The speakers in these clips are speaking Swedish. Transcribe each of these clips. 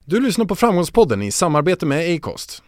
Du lyssnar på Framgångspodden i samarbete med Acast.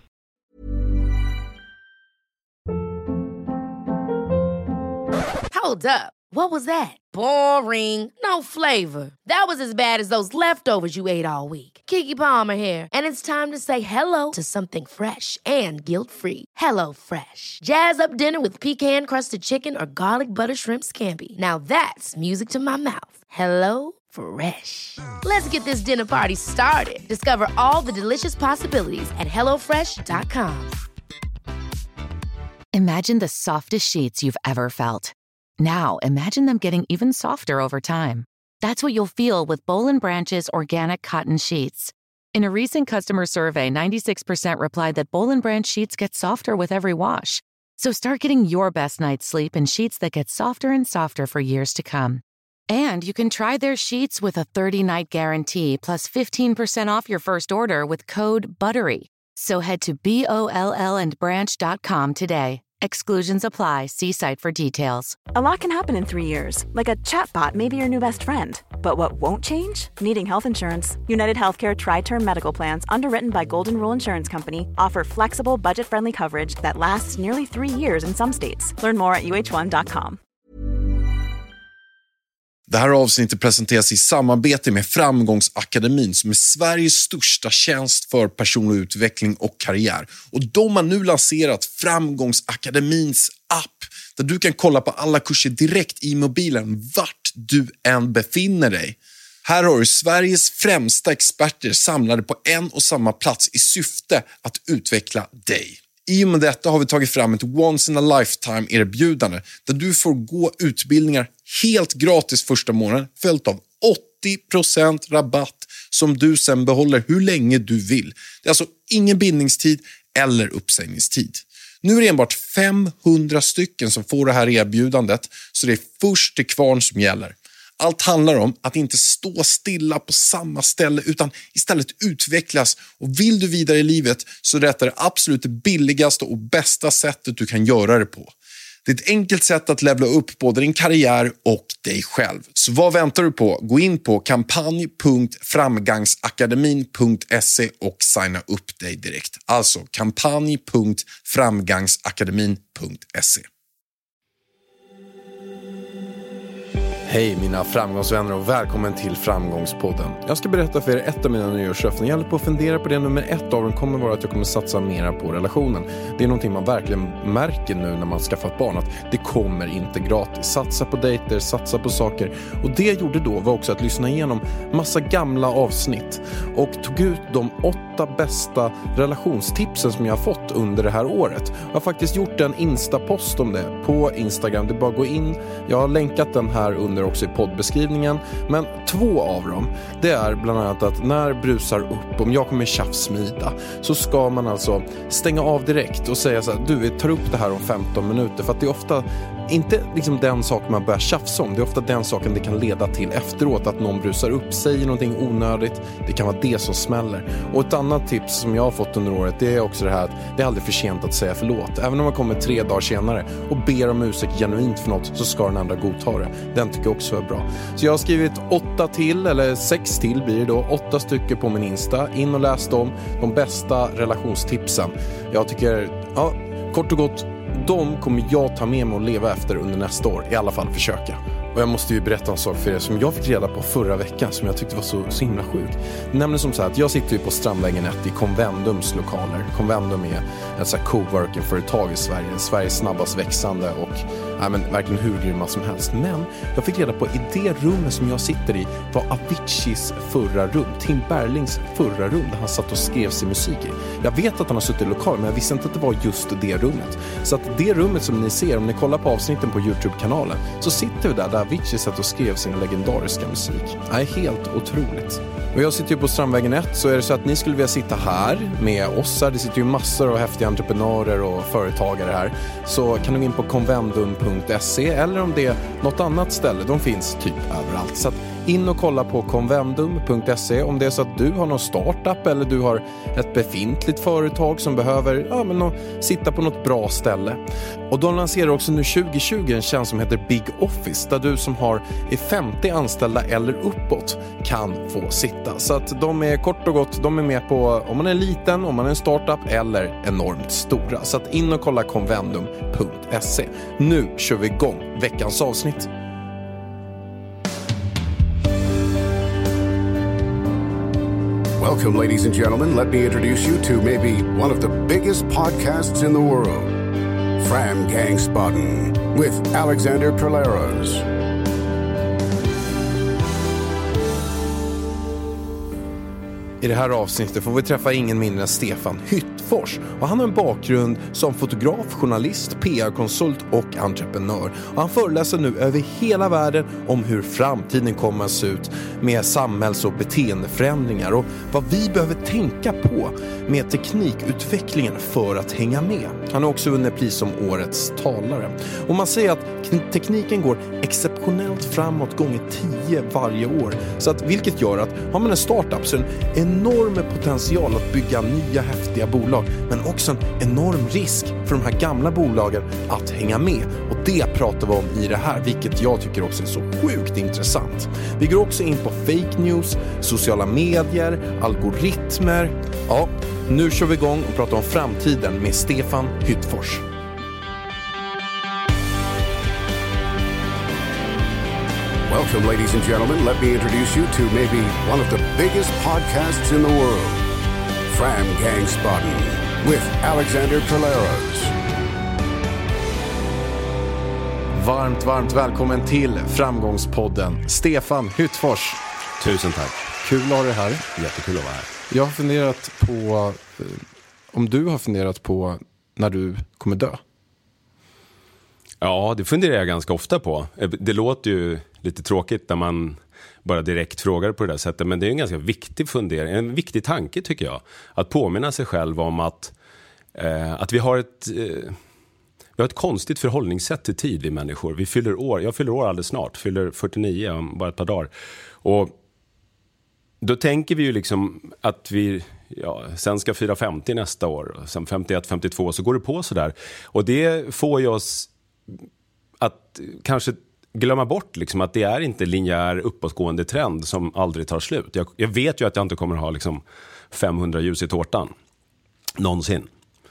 Hold up. What was that? Boring. No flavor. That was as bad as those leftovers you ate all week. Keke Palmer here, and it's time to say hello to something fresh and guilt-free. Hello Fresh. Jazz up dinner with pecan-crusted chicken or garlic butter shrimp scampi. Now that's music to my mouth. Hello Fresh. Let's get this dinner party started. Discover all the delicious possibilities at hellofresh.com. Imagine the softest sheets you've ever felt. Now, imagine them getting even softer over time. That's what you'll feel with Boll & Branch's organic cotton sheets. In a recent customer survey, 96% replied that Boll & Branch sheets get softer with every wash. So start getting your best night's sleep in sheets that get softer and softer for years to come. And you can try their sheets with a 30-night guarantee plus 15% off your first order with code BUTTERY. So head to BOLLandbranch.com today. Exclusions apply. See site for details. A lot can happen in 3 years, like a chatbot may be your new best friend. But what won't change? Needing health insurance. United Healthcare Tri-Term Medical Plans, underwritten by Golden Rule Insurance Company, offer flexible, budget-friendly coverage that lasts nearly 3 years in some states. Learn more at uh1.com. Det här avsnittet presenteras i samarbete med Framgångsakademin som är Sveriges största tjänst för personlig utveckling och karriär. Och de har nu lanserat Framgångsakademins app där du kan kolla på alla kurser direkt i mobilen vart du än befinner dig. Här har du Sveriges främsta experter samlade på en och samma plats i syfte att utveckla dig. I och med detta har vi tagit fram ett once in a lifetime erbjudande där du får gå utbildningar helt gratis första månaden följt av 80% rabatt som du sen behåller hur länge du vill. Det är alltså ingen bindningstid eller uppsägningstid. Nu är det enbart 500 stycken som får det här erbjudandet så det är först till kvarn som gäller. Allt handlar om att inte stå stilla på samma ställe utan istället utvecklas. Och vill du vidare i livet så är det absolut det billigaste och bästa sättet du kan göra det på. Det är ett enkelt sätt att levla upp både din karriär och dig själv. Så vad väntar du på? Gå in på kampanj.framgangsakademin.se och signa upp dig direkt. Alltså kampanj.framgangsakademin.se. Hej mina framgångsvänner och välkommen till Framgångspodden. Jag ska berätta för er ett av mina nyårslöften. Jag håller på att fundera på det. Nummer 1 av dem kommer vara att jag kommer satsa mera på relationen. Det är någonting man verkligen märker nu när man skaffat barn att det kommer inte gratis. Satsa på dejter, satsa på saker. Och det jag gjorde då var också att lyssna igenom massa gamla avsnitt och tog ut de 8 bästa relationstipsen som jag har fått under det här året. Jag har faktiskt gjort en Insta-post om det på Instagram. Det är bara att gå in. Jag har länkat den här under också i poddbeskrivningen. Men 2 av dem, det är bland annat att när brusar upp, om jag kommer tjafsmida, så ska man alltså stänga av direkt och säga så här: du, vi tar upp det här om 15 minuter. För att det är ofta inte liksom den saken man börjar tjafsa om. Det är ofta den saken det kan leda till efteråt, att någon brusar upp, säger någonting onödigt. Det kan vara det som smäller. Och ett annat tips som jag har fått under året, det är också det här att det är aldrig för sent att säga förlåt. Även om man kommer 3 dagar senare och ber om ursäkt genuint för något, så ska den andra godta det. Den tycker jag också är bra. Så jag har skrivit 8 till, eller 6 till blir det då. 8 stycken på min Insta. In och läs dem. De bästa relationstipsen. Jag tycker, ja, kort och gott, de kommer jag ta med mig och leva efter under nästa år. I alla fall försöka. Och jag måste ju berätta en sak för er som jag fick reda på förra veckan som jag tyckte var så himla sjuk. Nämligen som så här att jag sitter ju på Strandvägen 1 i Convendums lokaler. Convendum är ett så här coworking-företag i Sverige. Sveriges snabbast växande och verkligen hur grymma som helst. Men jag fick reda på i det rummet som jag sitter i var Aviciis förra rum. Tim Berglings förra rum där han satt och skrev sin musik i. Jag vet att han har suttit i lokal, men jag visste inte att det var just det rummet. Så att det rummet som ni ser, om ni kollar på avsnitten på YouTube-kanalen, så sitter vi där Avicii satt och skrev sin legendariska musik. Det är helt otroligt. Och jag sitter ju på Strandvägen 1, så är det så att ni skulle vilja sitta här med oss här. Det sitter ju massor av häftiga entreprenörer och företagare här. Så kan du gå in på convendum.se eller om det är något annat ställe. De finns typ överallt. Så att In och kolla på convendum.se om det är så att du har någon startup eller du har ett befintligt företag som behöver sitta på något bra ställe. Och de lanserar också nu 2020 en tjänst som heter Big Office där du som är 50 anställda eller uppåt kan få sitta. Så att de är kort och gott, de är med på om man är liten, om man är en startup eller enormt stora. Så att in och kolla convendum.se. Nu kör vi igång veckans avsnitt. Welcome, ladies and gentlemen. Let me introduce you to maybe one of the biggest podcasts in the world, Framgångspodden with Alexander Perleros. I det här avsnittet får vi träffa ingen mindre än Stefan Hyttfors. Och han har en bakgrund som fotograf, journalist, PR-konsult och entreprenör. Och han föreläser nu över hela världen om hur framtiden kommer att se ut med samhälls- och beteendeförändringar och vad vi behöver tänka på med teknikutvecklingen för att hänga med. Han har också vunnit pris som årets talare. Och man säger att tekniken går exceptionellt framåt gånger 10 varje år. Så att, vilket gör att har man en startup så är det en enorm potential att bygga nya häftiga bolag, men också en enorm risk för de här gamla bolagen att hänga med. Och det pratar vi om i det här, vilket jag tycker också är så sjukt intressant. Vi går också in på fake news, sociala medier, algoritmer. Ja, nu kör vi igång och pratar om framtiden med Stefan Hyttfors. Welcome, ladies and gentlemen. Let me introduce you to maybe one of the biggest podcasts in the world, Framgångspodden with Alexander Perleros. Varmt välkommen till Framgångspodden, Stefan Hyttfors. Tusen tack. Kul att ha dig här. Jättekul att vara här. Jag har funderat på om du har funderat på när du kommer dö. Ja, det funderar jag ganska ofta på. Det låter ju lite tråkigt när man bara direkt frågar på det där sättet. Men det är en ganska viktig fundering, en viktig tanke tycker jag. Att påminna sig själv om att vi har ett konstigt förhållningssätt till tid, vi människor. Vi fyller år, jag fyller år alldeles snart, fyller 49 om bara ett par dagar. Och då tänker vi ju liksom att vi sen ska fira 50 nästa år. Och sen 51, 52 så går det på sådär. Och det får ju oss att kanske glömma bort liksom att det är inte linjär uppåtgående trend som aldrig tar slut. Jag vet ju att jag inte kommer att ha liksom 500 ljus i tårtan någonsin.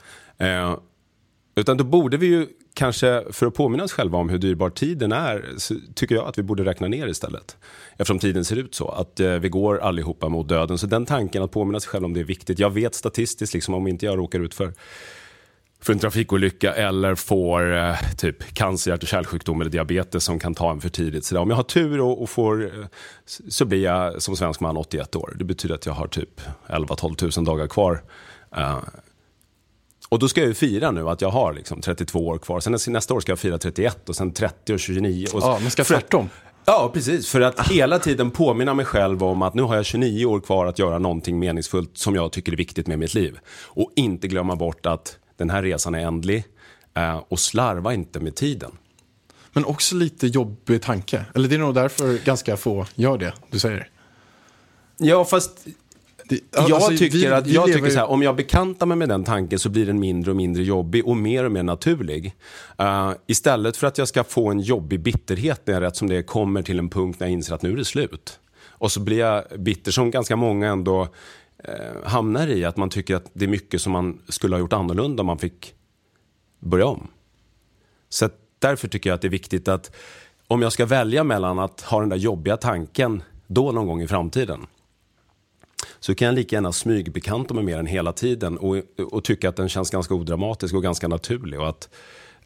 Utan då borde vi ju kanske, för att påminna oss själva om hur dyrbar tiden är, så tycker jag att vi borde räkna ner istället. Eftersom tiden ser ut så, att vi går allihopa mot döden. Så den tanken att påminna sig själv om det är viktigt. Jag vet statistiskt liksom, om inte jag råkar ut för en trafikolycka eller får typ cancer, hjärt- och kärlsjukdom eller diabetes som kan ta en för tidigt. Så om jag har tur och får, så blir jag som svensk man 81 år. Det betyder att jag har typ 11-12 000 dagar kvar. Och då ska jag ju fira nu att jag har liksom 32 år kvar. Sen nästa år ska jag fira 31 och sen 30 och 29. Och ja, men ska tvärtom. Ja, precis. För att hela tiden påminna mig själv om att nu har jag 29 år kvar att göra någonting meningsfullt som jag tycker är viktigt med mitt liv. Och inte glömma bort att den här resan är ändlig och slarva inte med tiden. Men också lite jobbig tanke. Eller det är nog därför ganska få gör det, du säger. Ja, fast jag tycker så här, om jag bekantar mig med den tanken så blir den mindre och mindre jobbig och mer naturlig. Istället för att jag ska få en jobbig bitterhet när jag rätt som det kommer till en punkt när jag inser att nu är det slut. Och så blir jag bitter som ganska många ändå hamnar i, att man tycker att det är mycket som man skulle ha gjort annorlunda om man fick börja om. Så därför tycker jag att det är viktigt att om jag ska välja mellan att ha den där jobbiga tanken då någon gång i framtiden, så kan jag lika gärna smygbekanta mig med den hela tiden och tycka att den känns ganska odramatisk och ganska naturlig. Och att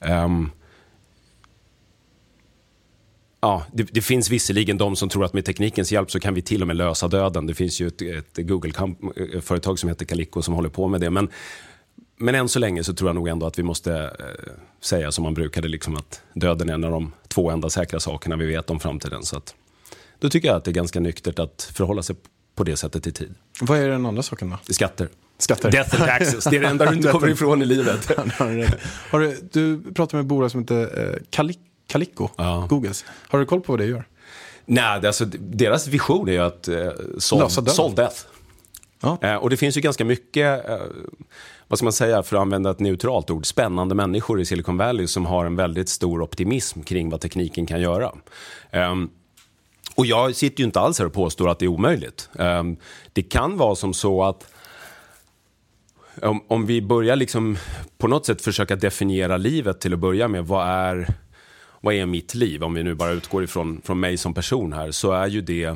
ja, det finns visserligen de som tror att med teknikens hjälp så kan vi till och med lösa döden. Det finns ju ett Google-företag som heter Calico som håller på med det. Men än så länge så tror jag nog ändå att vi måste säga som man brukade, liksom att döden är en av de 2 enda säkra sakerna vi vet om framtiden. Så att, då tycker jag att det är ganska nyktert att förhålla sig på det sättet i tid. Vad är den andra saken då? Skatter. Death and taxes. Det är det enda du inte kommer ifrån i livet. Du pratar med ett bolag som heter Calico, ja. Googles. Har du koll på vad det gör? Nej, alltså, deras vision är ju att solve death. Ja. Och det finns ju ganska mycket, vad ska man säga, för att använda ett neutralt ord, spännande människor i Silicon Valley som har en väldigt stor optimism kring vad tekniken kan göra. Och jag sitter ju inte alls här och påstår att det är omöjligt. Det kan vara som så att om vi börjar liksom på något sätt försöka definiera livet till att börja med, vad är mitt liv? Om vi nu bara utgår ifrån mig som person här, så är ju det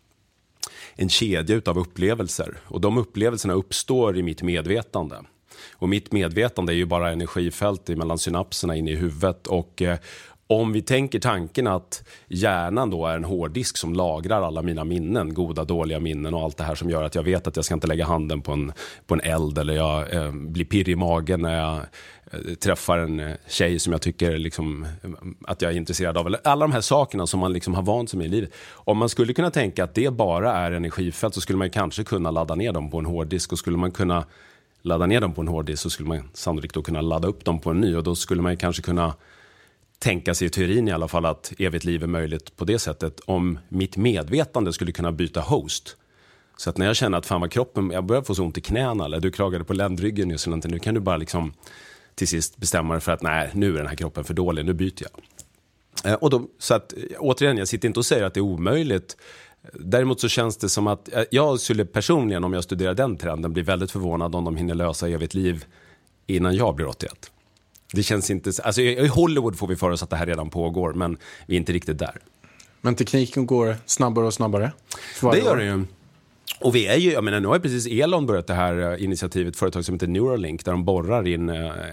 en kedja utav upplevelser. Och de upplevelserna uppstår i mitt medvetande. Och mitt medvetande är ju bara energifält mellan synapserna inne i huvudet. Och om vi tänker tanken att hjärnan då är en hårddisk som lagrar alla mina minnen, goda, dåliga minnen och allt det här som gör att jag vet att jag ska inte lägga handen på en eld, eller jag blir pirrig i magen när jag träffar en tjej som jag tycker liksom, att jag är intresserad av. Eller alla de här sakerna som man liksom har vant sig med i livet. Om man skulle kunna tänka att det bara är energifält, så skulle man kanske kunna ladda ner dem på en hårddisk. Och skulle man kunna ladda ner dem på en hårddisk, så skulle man sannolikt då kunna ladda upp dem på en ny. Och då skulle man kanske kunna tänka sig i teorin i alla fall att evigt liv är möjligt på det sättet, om mitt medvetande skulle kunna byta host. Så att när jag känner att fan vad kroppen, jag börjar få så ont i knäna, eller du klagade på ländryggen just nu, nu kan du bara liksom till sist bestämma dig för att nej, nu är den här kroppen för dålig, nu byter jag. Och då, så att återigen, jag sitter inte och säger att det är omöjligt. Däremot så känns det som att jag skulle personligen, om jag studerar den trenden, bli väldigt förvånad om de hinner lösa evigt liv innan jag blir 81. Det känns inte, alltså i Hollywood får vi för oss att det här redan pågår, men vi är inte riktigt där. Men tekniken går snabbare och snabbare. Det gör det ju. Och vi är ju, jag menar, nu har precis Elon börjat det här initiativet, företag som heter Neuralink, där de borrar in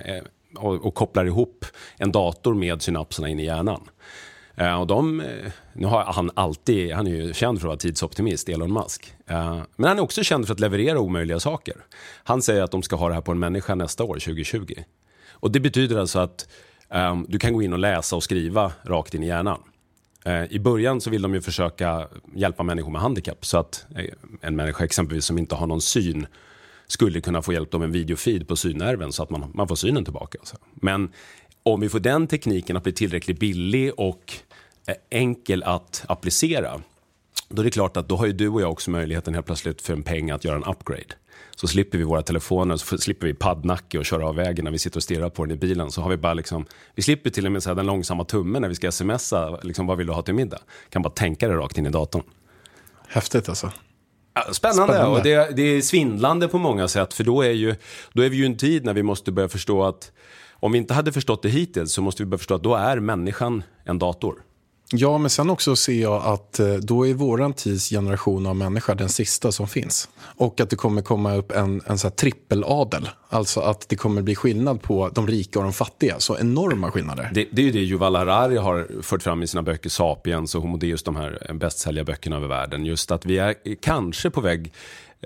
och kopplar ihop en dator med synapserna in i hjärnan. Och nu har han är ju känd för att vara tidsoptimist, Elon Musk. Men han är också känd för att leverera omöjliga saker. Han säger att de ska ha det här på en människa nästa år, 2020. Och det betyder alltså att du kan gå in och läsa och skriva rakt in i hjärnan. I början så vill de ju försöka hjälpa människor med handikapp, så att en människa exempelvis som inte har någon syn skulle kunna få hjälp av en videofeed på synnerven, så att man får synen tillbaka. Men om vi får den tekniken att bli tillräckligt billig och enkel att applicera, då är det klart att då har ju du och jag också möjligheten helt plötsligt för en peng att göra en upgrade. Så slipper vi våra telefoner, så slipper vi paddnacke och köra av vägen när vi sitter och stirrar på den i bilen. Så har vi bara liksom, vi slipper till och med så den långsamma tummen när vi ska smsa, liksom, vad vill du ha till middag? Kan bara tänka det rakt in i datorn. Häftigt alltså. Ja, spännande. Och det är svindlande på många sätt, för då är vi ju en tid när vi måste börja förstå att om vi inte hade förstått det hittills, så måste vi börja förstå att då är människan en dator. Ja, men sen också ser jag att då är våran tids generation av människor den sista som finns. Och att det kommer komma upp en så här trippeladel. Alltså att det kommer bli skillnad på de rika och de fattiga. Så enorma skillnader. Det är ju det Yuval Harari har fört fram i sina böcker Sapiens och Homo Deus, de här bästsälja böckerna över världen. Just att vi är kanske på väg...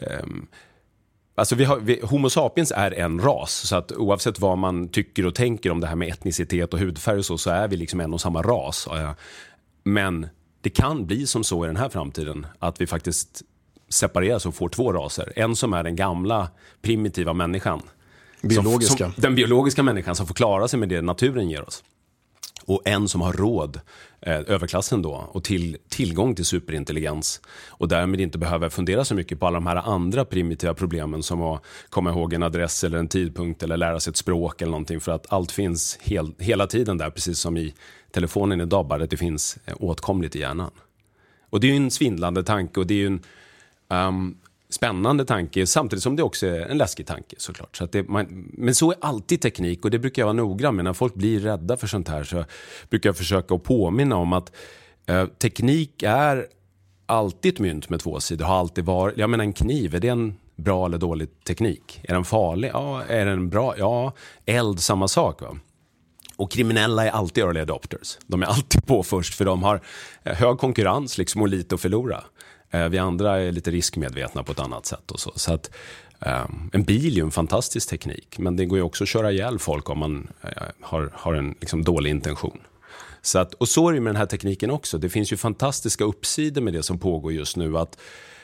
Alltså Homo sapiens är en ras, så att oavsett vad man tycker och tänker om det här med etnicitet och hudfärg och så är vi liksom en och samma ras. Men det kan bli som så i den här framtiden att vi faktiskt separeras och får två raser. En som är den gamla primitiva människan. Biologiska. Den biologiska människan som får klara sig med det naturen ger oss. Och en som har råd, överklassen då, och tillgång till superintelligens, och därmed inte behöver fundera så mycket på alla de här andra primitiva problemen som att komma ihåg en adress eller en tidpunkt eller lära sig ett språk eller någonting, för att allt finns hela tiden där, precis som i telefonen idag, bara att det finns åtkomligt i hjärnan. Och det är ju en svindlande tanke, och det är ju en spännande tanke, samtidigt som det också är en läskig tanke såklart. Så att men så är alltid teknik, och det brukar jag vara noggrann med. När folk blir rädda för sånt här så brukar jag försöka att påminna om att teknik är alltid ett mynt med två sidor. Har alltid varit, jag menar, en kniv, är det en bra eller dålig teknik? Är den farlig? Ja. Är den bra? Ja. Eld, samma sak, va? Och kriminella är alltid early adopters. De är alltid på först, för de har hög konkurrens liksom, och lite att förlora. Vi andra är lite riskmedvetna på ett annat sätt och så. Så att en bil är ju en fantastisk teknik, men det går ju också att köra ihjäl folk om man har en liksom dålig intention. Så att, och så är det med den här tekniken också. Det finns ju fantastiska uppsidor med det som pågår just nu, att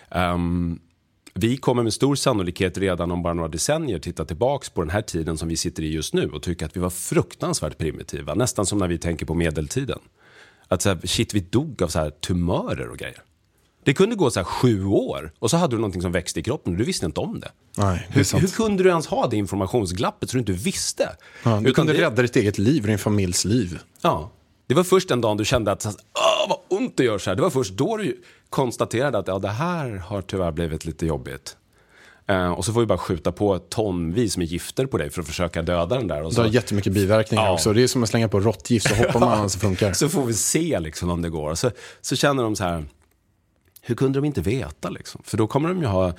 vi kommer med stor sannolikhet redan om bara några decennier titta tillbaks på den här tiden som vi sitter i just nu och tycka att vi var fruktansvärt primitiva, nästan som när vi tänker på medeltiden. Att så här, shit, vi dog av så här tumörer och grejer. Det kunde gå så här 7 år och så hade du någonting som växte i kroppen och du visste inte om det. Nej, det är sant. Hur kunde du ens ha det informationsglappet så du inte visste? Ja, du kunde rädda ditt eget liv, din familjs liv. Ja, det var först den dagen du kände att vad ont det gör så här. Det var först då du konstaterade att det här har tyvärr blivit lite jobbigt. Och så får vi bara skjuta på tonvis med gifter på dig för att försöka döda den där. Och så... Det har jättemycket biverkningar också. Det är som att slänga på råttgift så hoppar man så funkar. Så får vi se liksom om det går. Så känner de så här, hur kunde de inte veta liksom? För då kommer de ju ha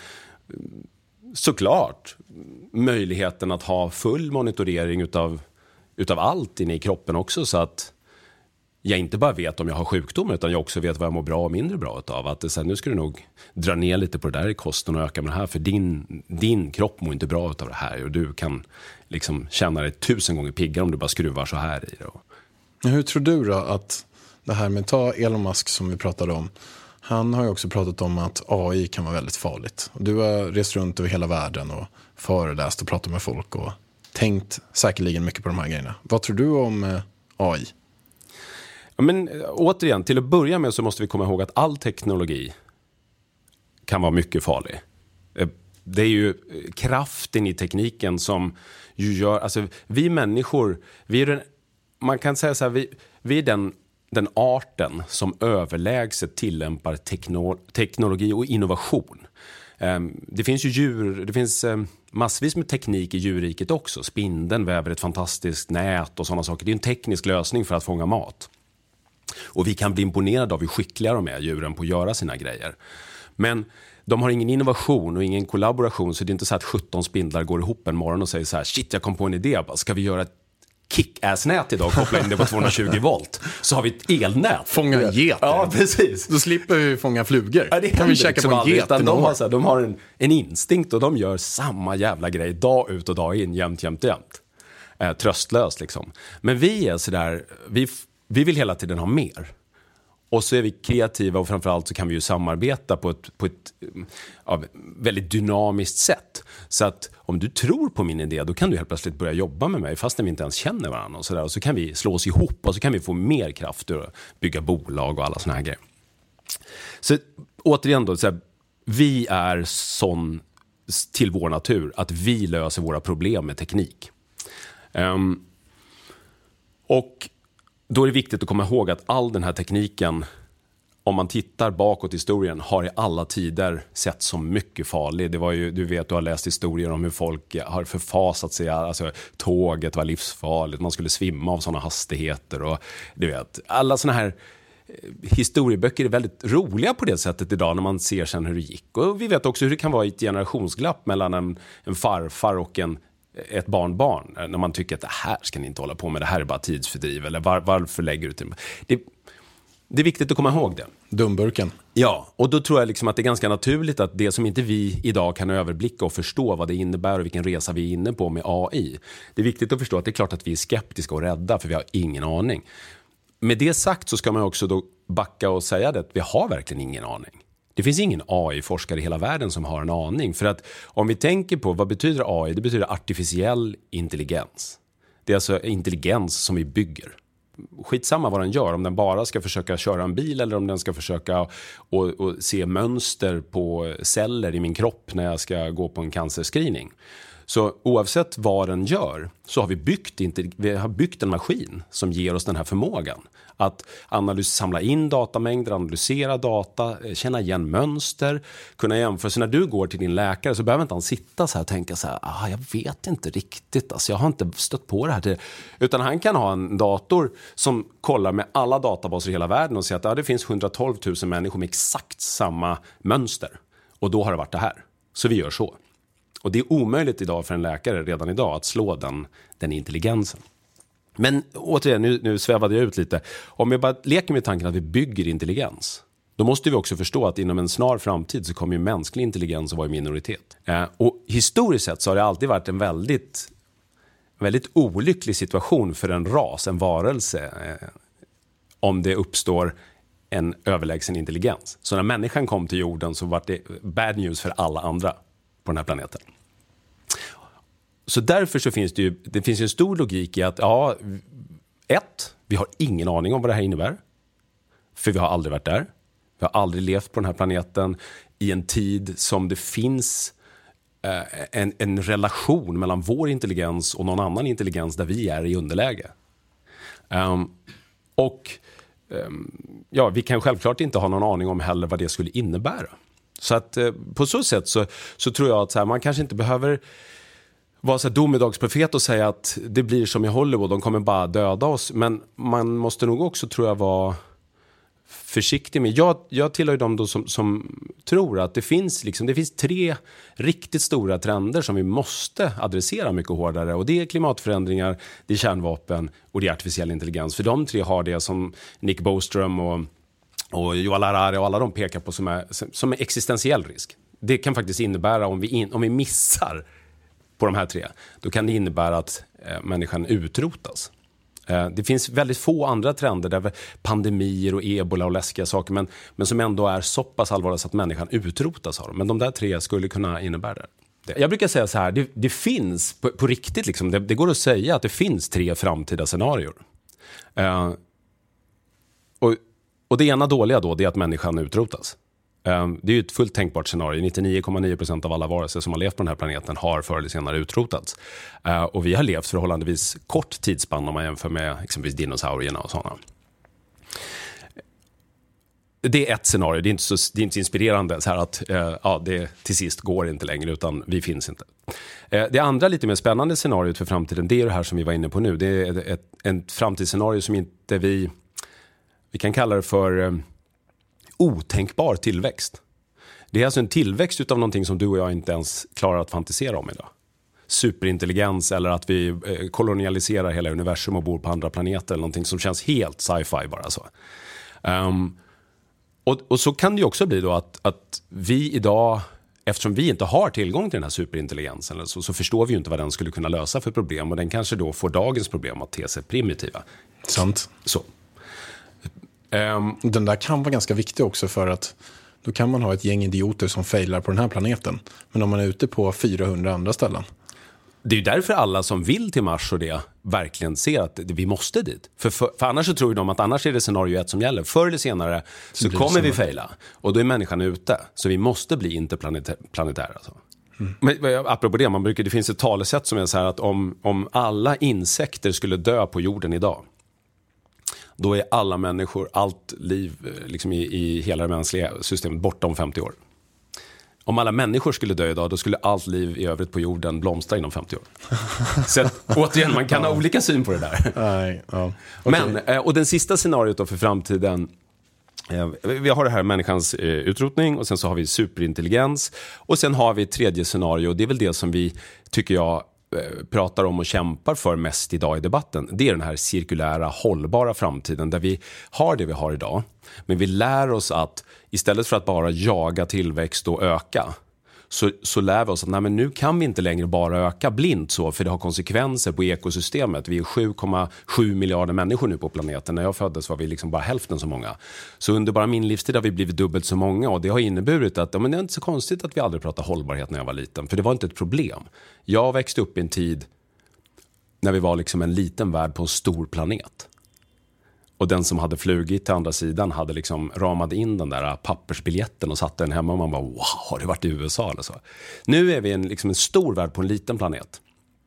såklart möjligheten att ha full monitorering utav allt inne i kroppen också, så att jag inte bara vet om jag har sjukdom utan jag också vet vad jag mår bra och mindre bra utav. Att det, så här, nu ska du nog dra ner lite på det där i kosten och öka med det här, för din kropp mår inte bra utav det här och du kan liksom känna dig 1000 gånger piggare om du bara skruvar så här i det. Hur tror du då att det här med, ta Elon Musk som vi pratade om, han har ju också pratat om att AI kan vara väldigt farligt. Du har rest runt över hela världen och föreläst och pratat med folk och tänkt säkerligen mycket på de här grejerna. Vad tror du om AI? Ja, men återigen, till att börja med så måste vi komma ihåg att all teknologi kan vara mycket farlig. Det är ju kraften i tekniken som ju gör, alltså vi människor, man kan säga så här, vi är den arten som överlägset tillämpar teknologi och innovation. Det finns ju det finns massvis med teknik i djurriket också. Spindeln väver ett fantastiskt nät och sådana saker. Det är en teknisk lösning för att fånga mat. Och vi kan bli imponerade av hur skickliga de är, djuren, på att göra sina grejer. Men de har ingen innovation och ingen kollaboration, så det är inte så att 17 spindlar går ihop en morgon och säger så här: shit, jag kom på en idé, ska vi göra ett kick-ass-nät idag och koppla in det på 220 volt, så har vi ett elnät. Fånga get. Ja, precis. Då slipper vi fånga flugor. Ja, det kan vi käka på en get. De har en instinkt och de gör samma jävla grej dag ut och dag in, jämt. Tröstlöst liksom. Men vi är sådär, vi vill hela tiden ha mer. Och så är vi kreativa och framförallt så kan vi ju samarbeta på ett väldigt dynamiskt sätt. Så att om du tror på min idé, då kan du helt plötsligt börja jobba med mig fast vi inte ens känner varandra. Och så där. Och så kan vi slå oss ihop och så kan vi få mer kraft att bygga bolag och alla såna här grejer. Så återigen då, så här, vi är sån till vår natur att vi löser våra problem med teknik. Och då är det viktigt att komma ihåg att all den här tekniken, om man tittar bakåt i historien, har i alla tider sett som mycket farlig. Det var ju, du har läst historier om hur folk har förfasat sig. Alltså, tåget var livsfarligt, man skulle svimma av sådana hastigheter. Och du vet, alla sådana här historieböcker är väldigt roliga på det sättet idag när man ser sen hur det gick. Och vi vet också hur det kan vara ett generationsglapp mellan en farfar och ett barnbarn, när man tycker att det här ska ni inte hålla på med, det här är bara tidsfördriv, eller varför lägger du till det är viktigt att komma ihåg det. Dumburken. Ja, och då tror jag liksom att det är ganska naturligt att det som inte vi idag kan överblicka och förstå vad det innebär och vilken resa vi är inne på med AI, det är viktigt att förstå att det är klart att vi är skeptiska och rädda, för vi har ingen aning. Med det sagt så ska man också då backa och säga det att vi har verkligen ingen aning. Det finns ingen AI-forskare i hela världen som har en aning. För att om vi tänker på vad betyder AI, det betyder artificiell intelligens. Det är alltså intelligens som vi bygger. Skitsamma vad den gör, om den bara ska försöka köra en bil eller om den ska försöka och se mönster på celler i min kropp när jag ska gå på en cancerscreening. Så oavsett vad den gör så har vi har byggt en maskin som ger oss den här förmågan. Att samla in datamängder, analysera data, känna igen mönster, kunna jämföra. Så när du går till din läkare så behöver inte han sitta så här och tänka så här: jag vet inte riktigt, alltså, jag har inte stött på det här. Utan han kan ha en dator som kollar med alla databaser i hela världen och säger att det finns 112 000 människor med exakt samma mönster. Och då har det varit det här. Så vi gör så. Och det är omöjligt idag för en läkare redan idag att slå den intelligensen. Men återigen, nu svävade jag ut lite. Om vi bara leker med tanken att vi bygger intelligens, då måste vi också förstå att inom en snar framtid så kommer ju mänsklig intelligens att vara i minoritet. Och historiskt sett så har det alltid varit en väldigt, väldigt olycklig situation för en ras, en varelse, om det uppstår en överlägsen intelligens. Så när människan kom till jorden så var det bad news för alla andra på den här planeten. Så därför så finns det finns en stor logik i att vi har ingen aning om vad det här innebär. För vi har aldrig varit där. Vi har aldrig levt på den här planeten i en tid som det finns en relation mellan vår intelligens och någon annan intelligens där vi är i underläge. Vi kan självklart inte ha någon aning om heller vad det skulle innebära. Så att på så sätt så tror jag att så här, man kanske inte behöver vara så här domedagsprofet och säga att det blir som i Hollywood, de kommer bara döda oss. Men man måste nog också, tror jag, vara försiktig med. Jag tillhör ju dem då som tror att det finns 3 riktigt stora trender som vi måste adressera mycket hårdare. Och det är klimatförändringar, det är kärnvapen och det är artificiell intelligens. För de 3 har det som Nick Bostrom och Yuval Harari och alla de pekar på som är existentiell risk. Det kan faktiskt innebära, om vi missar på de här 3, då kan det innebära att människan utrotas. Det finns väldigt få andra trender, där pandemier och ebola och läskiga saker, men som ändå är så pass allvarliga så att människan utrotas av dem. Men de där 3 skulle kunna innebära det. Jag brukar säga så här, det finns på riktigt, liksom, det går att säga att det finns 3 framtida scenarier. Och det ena dåliga då, det är att människan utrotas. Det är ju ett fullt tänkbart scenario. 99,9% av alla varelser som har levt på den här planeten har förr eller senare utrotats. Och vi har levt förhållandevis kort tidsspann om man jämför med exempelvis dinosaurierna och sådana. Det är ett scenario. Det är inte inspirerande så här att det till sist går inte längre, utan vi finns inte. Det andra lite mer spännande scenariot för framtiden, det är det här som vi var inne på nu. Det är ett framtidsscenario som inte vi kan kalla det för otänkbar tillväxt. Det är alltså en tillväxt utav någonting som du och jag inte ens klarar att fantisera om idag. Superintelligens, eller att vi kolonialiserar hela universum och bor på andra planeter, eller någonting som känns helt sci-fi bara så. Och så kan det ju också bli då att vi idag, eftersom vi inte har tillgång till den här superintelligensen, så förstår vi ju inte vad den skulle kunna lösa för problem, och den kanske då får dagens problem att te sig primitiva. Sant. Så. Den där kan vara ganska viktig också, för att då kan man ha ett gäng idioter som failar på den här planeten. Men om man är ute på 400 andra ställen. Det är ju därför alla som vill till Mars och det verkligen ser att vi måste dit. För annars så tror ju de att annars är det scenario 1 som gäller. Förr eller senare så kommer vi faila. Och då är människan ute. Så vi måste bli interplanetära. Alltså. Men apropå det, det finns ett talesätt som är så här att om alla insekter skulle dö på jorden idag, då är alla människor, allt liv liksom i hela det mänskliga systemet borta om 50 år. Om alla människor skulle dö idag, då skulle allt liv i övrigt på jorden blomstra inom 50 år. Så återigen, man kan ha olika syn på det där. Okay. Men, och den sista scenariot då för framtiden, vi har det här människans utrotning, och sen så har vi superintelligens, och sen har vi ett tredje scenario, och det är väl det som vi, tycker jag, pratar om och kämpar för mest idag i debatten. Det är den här cirkulära, hållbara framtiden där vi har det vi har idag, men vi lär oss att istället för att bara jaga tillväxt och öka, så lär vi oss att men nu kan vi inte längre bara öka blint så, för det har konsekvenser på ekosystemet. Vi är 7,7 miljarder människor nu på planeten. När jag föddes var vi liksom bara hälften så många. Så under bara min livstid har vi blivit dubbelt så många, och det har inneburit att det är inte så konstigt att vi aldrig pratade hållbarhet när jag var liten, för det var inte ett problem. Jag växte upp i en tid när vi var liksom en liten värld på en stor planet. Och den som hade flugit till andra sidan hade liksom ramat in den där pappersbiljetten och satt den hemma, och man bara, wow, har det varit i USA eller så? Nu är vi en stor värld på en liten planet.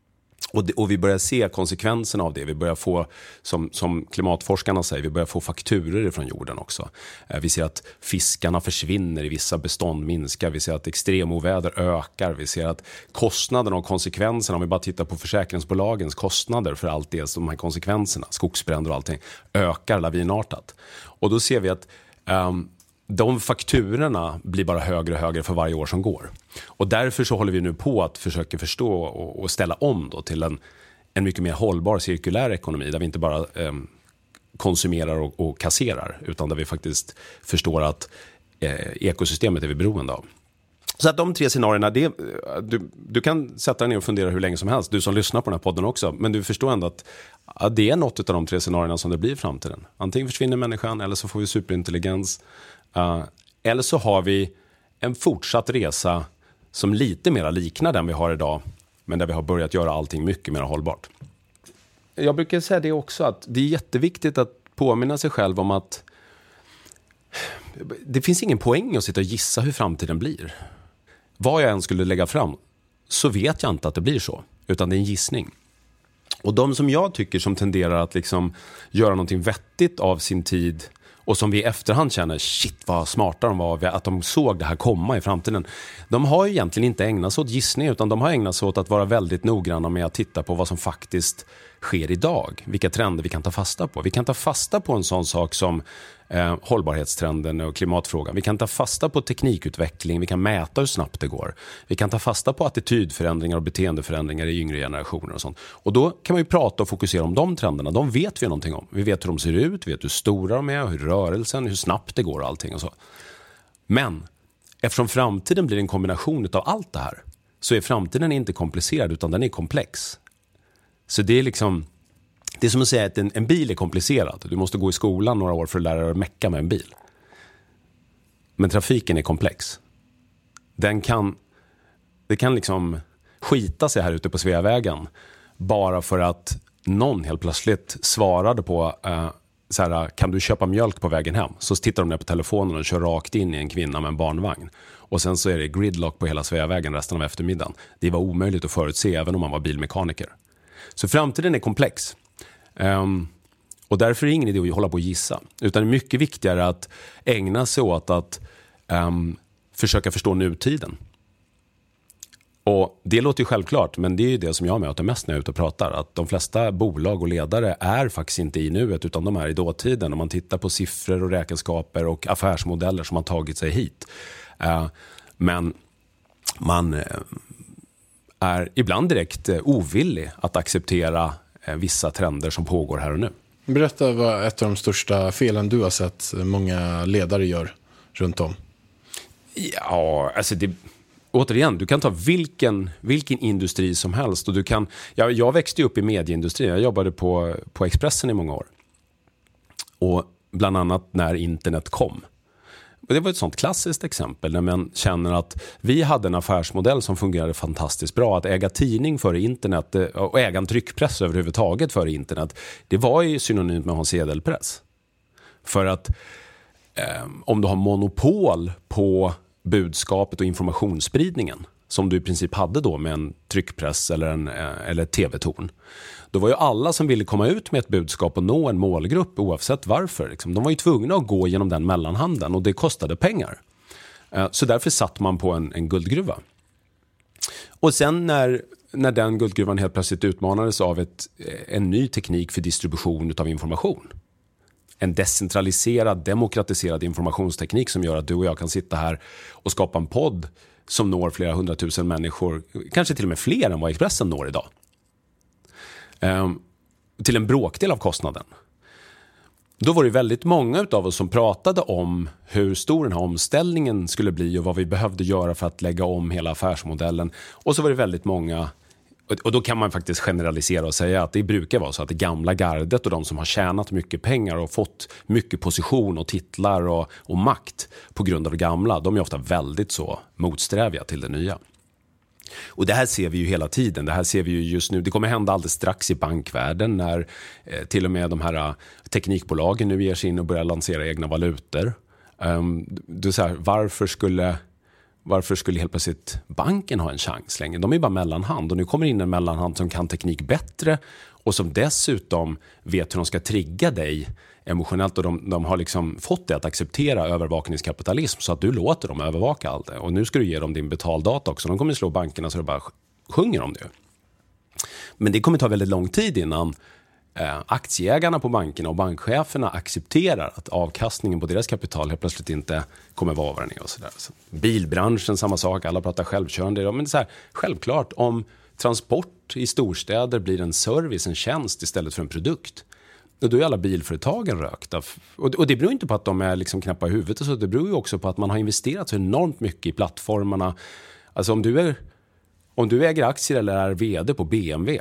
Och vi börjar se konsekvenserna av det. Vi börjar få, som klimatforskarna säger, vi börjar få fakturer från jorden också. Vi ser att fiskarna försvinner, i vissa bestånd minskar. Vi ser att extremoväder ökar. Vi ser att kostnaderna och konsekvenserna, om vi bara tittar på försäkringsbolagens kostnader för allt det, de här konsekvenserna, skogsbränder och allting, ökar lavinartat. Och då ser vi att de fakturorna blir bara högre och högre för varje år som går. Och därför så håller vi nu på att försöka förstå och ställa om då till en mycket mer hållbar cirkulär ekonomi, där vi inte bara konsumerar och kasserar, utan där vi faktiskt förstår att ekosystemet är vi beroende av. Så att de 3 scenarierna, du kan sätta dig ner och fundera hur länge som helst, du som lyssnar på den här podden också, men du förstår ändå att det är något av de 3 scenarierna som det blir i framtiden. Antingen försvinner människan, eller så får vi superintelligens, eller så har vi en fortsatt resa som lite mer liknar den vi har idag, men där vi har börjat göra allting mycket mer hållbart. Jag brukar säga det också, att det är jätteviktigt att påminna sig själv om att Det finns ingen poäng att sitta och gissa hur framtiden blir. Vad jag än skulle lägga fram så vet jag inte att det blir så, utan det är en gissning. Och de som jag tycker som tenderar att liksom göra någonting vettigt av sin tid och som vi i efterhand känner, shit vad smarta de var, att de såg det här komma i framtiden. De har ju egentligen inte ägnat sig åt gissning, utan de har ägnat sig åt att vara väldigt noggranna med att titta på vad som faktiskt sker idag. Vilka trender vi kan ta fasta på. Vi kan ta fasta på en sån sak som hållbarhetstrenden och klimatfrågan. Vi kan ta fasta på teknikutveckling, vi kan mäta hur snabbt det går. Vi kan ta fasta på attitydförändringar och beteendeförändringar i yngre generationer och sånt. Och då kan man ju prata och fokusera om de trenderna. De vet vi någonting om. Vi vet hur de ser ut, vi vet hur stora de är, hur rörelsen, hur snabbt det går och allting och så. Men eftersom framtiden blir en kombination av allt det här, så är framtiden inte komplicerad utan den är komplex. Så det är liksom, det är som att säga att en bil är komplicerad. Du måste gå i skolan några år för att lära dig att mecka med en bil. Men trafiken är komplex. Det kan liksom skita sig här ute på Sveavägen bara för att någon helt plötsligt svarade på så här, kan du köpa mjölk på vägen hem? Så tittar de ner på telefonen och kör rakt in i en kvinna med en barnvagn. Och sen så är det gridlock på hela Sveavägen resten av eftermiddagen. Det var omöjligt att förutse även om man var bilmekaniker. Så framtiden är komplex. Och därför är det ingen idé att hålla på och gissa. Utan det är mycket viktigare att ägna sig åt att försöka förstå nutiden. Och det låter ju självklart, men det är ju det som jag möter mest när jag är ute och pratar. Att de flesta bolag och ledare är faktiskt inte i nuet, utan de är i dåtiden. Om man tittar på siffror och räkenskaper och affärsmodeller som har tagit sig hit. Men man är ibland direkt ovillig att acceptera vissa trender som pågår här och nu. Berätta vad ett av de största felen du har sett många ledare gör runt om. Ja, alltså återigen, du kan ta vilken industri som helst. Och du kan, jag växte upp i medieindustrin. Jag jobbade på Expressen i många år. Och bland annat när internet kom. Och det var ett sånt klassiskt exempel när man känner att vi hade en affärsmodell som fungerade fantastiskt bra. Att äga tidning före internet och äga en tryckpress överhuvudtaget före internet, det var ju synonymt med att ha en sedelpress. För att om du har monopol på budskapet och informationsspridningen som du i princip hade då med en tryckpress eller ett tv-torn, då var ju alla som ville komma ut med ett budskap och nå en målgrupp oavsett varför. Liksom. De var ju tvungna att gå genom den mellanhanden och det kostade pengar. Så därför satt man på en guldgruva. Och sen när den guldgruvan helt plötsligt utmanades av en ny teknik för distribution av information. En decentraliserad, demokratiserad informationsteknik som gör att du och jag kan sitta här och skapa en podd som når flera 100 000 människor, kanske till och med fler än vad Expressen når idag. Till en bråkdel av kostnaden. Då var det väldigt många av oss som pratade om hur stor den här omställningen skulle bli och vad vi behövde göra för att lägga om hela affärsmodellen. Och så var det väldigt många, och då kan man faktiskt generalisera och säga att det brukar vara så att det gamla gardet och de som har tjänat mycket pengar och fått mycket position och titlar och makt på grund av det gamla, de är ofta väldigt så motsträviga till det nya. Och det här ser vi ju hela tiden. Det här ser vi ju just nu. Det kommer hända alldeles strax i bankvärlden när till och med de här teknikbolagen nu ger sig in och börjar lansera egna valutor. Det är så här, varför skulle helt plötsligt banken ha en chans längre? De är bara mellanhand och nu kommer in en mellanhand som kan teknik bättre och som dessutom vet hur de ska trigga dig emotionellt, och de har liksom fått det att acceptera övervakningskapitalism så att du låter dem övervaka allt det. Och nu ska du ge dem din betaldata också. De kommer slå bankerna så det bara sjunger om det. Men det kommer ta väldigt lång tid innan aktieägarna på bankerna och bankcheferna accepterar att avkastningen på deras kapital helt plötsligt inte kommer vara vad den är och sådär. Så bilbranschen, samma sak. Alla pratar självkörande. Men det är så här, självklart om transport i storstäder blir en service, en tjänst istället för en produkt, då är alla bilföretagen rökta. Och det beror inte på att de är liksom knäppa i huvudet och så. Det beror ju också på att man har investerat så enormt mycket i plattformarna. Alltså om du äger aktier eller är vd på BMW,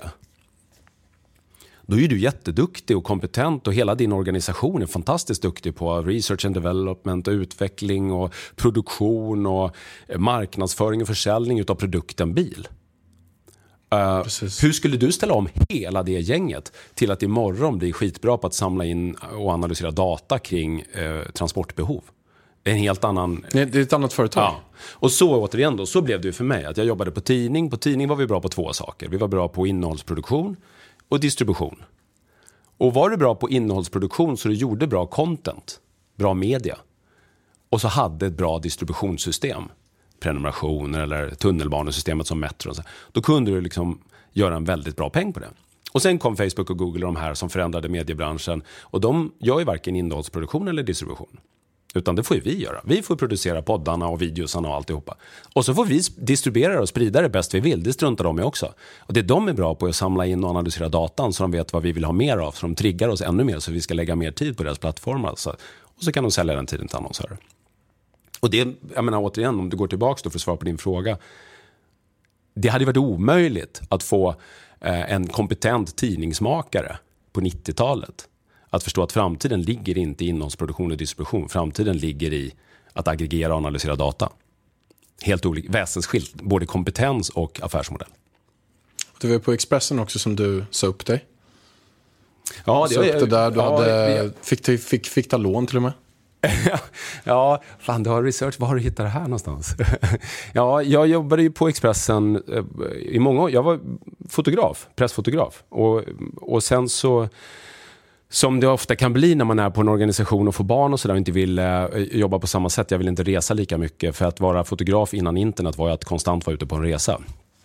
då är du jätteduktig och kompetent och hela din organisation är fantastiskt duktig på research and development och utveckling och produktion och marknadsföring och försäljning utav produkten bil. Hur skulle du ställa om hela det gänget till att imorgon bli skitbra på att samla in och analysera data kring transportbehov? En helt annan... Det är ett annat företag. Ja. Och så återigen då, så blev det ju för mig. Att jag jobbade på tidning. På tidning var vi bra på 2 saker. Vi var bra på innehållsproduktion och distribution. Och var du bra på innehållsproduktion så du gjorde bra content, bra media. Och så hade ett bra distributionssystem. Prenumerationer eller tunnelbanesystemet som Metro. Då kunde du liksom göra en väldigt bra peng på det. Och sen kom Facebook och Google och de här som förändrade mediebranschen. Och de gör ju varken innehållsproduktion eller distribution. Utan det får ju vi göra. Vi får producera poddarna och videosarna och alltihopa. Och så får vi distribuera och sprida det bäst vi vill. Det struntar de i också. Och det de är bra på är att samla in och analysera datan så de vet vad vi vill ha mer av. Så de triggar oss ännu mer så vi ska lägga mer tid på deras plattformar. Och så kan de sälja den tiden till annonsörer. Och det, jag menar återigen, om du går tillbaka då för att svara på din fråga. Det hade varit omöjligt att få en kompetent tidningsmakare på 90-talet att förstå att framtiden ligger inte i innehållsproduktion och distribution. Framtiden ligger i att aggregera och analysera data. Helt olika, väsensskilt, både kompetens och affärsmodell. Det var på Expressen också som du sa upp dig. Ja, det var där du fick ta lån till och med. Ja, fan, du har research. Var har du hittat det här någonstans? Ja, jag jobbade ju på Expressen i många år. Jag var fotograf, pressfotograf. Och sen så, som det ofta kan bli när man är på en organisation och får barn och sådär och inte vill jobba på samma sätt. Jag vill inte resa lika mycket. För att vara fotograf innan internet var jag att konstant vara ute på en resa.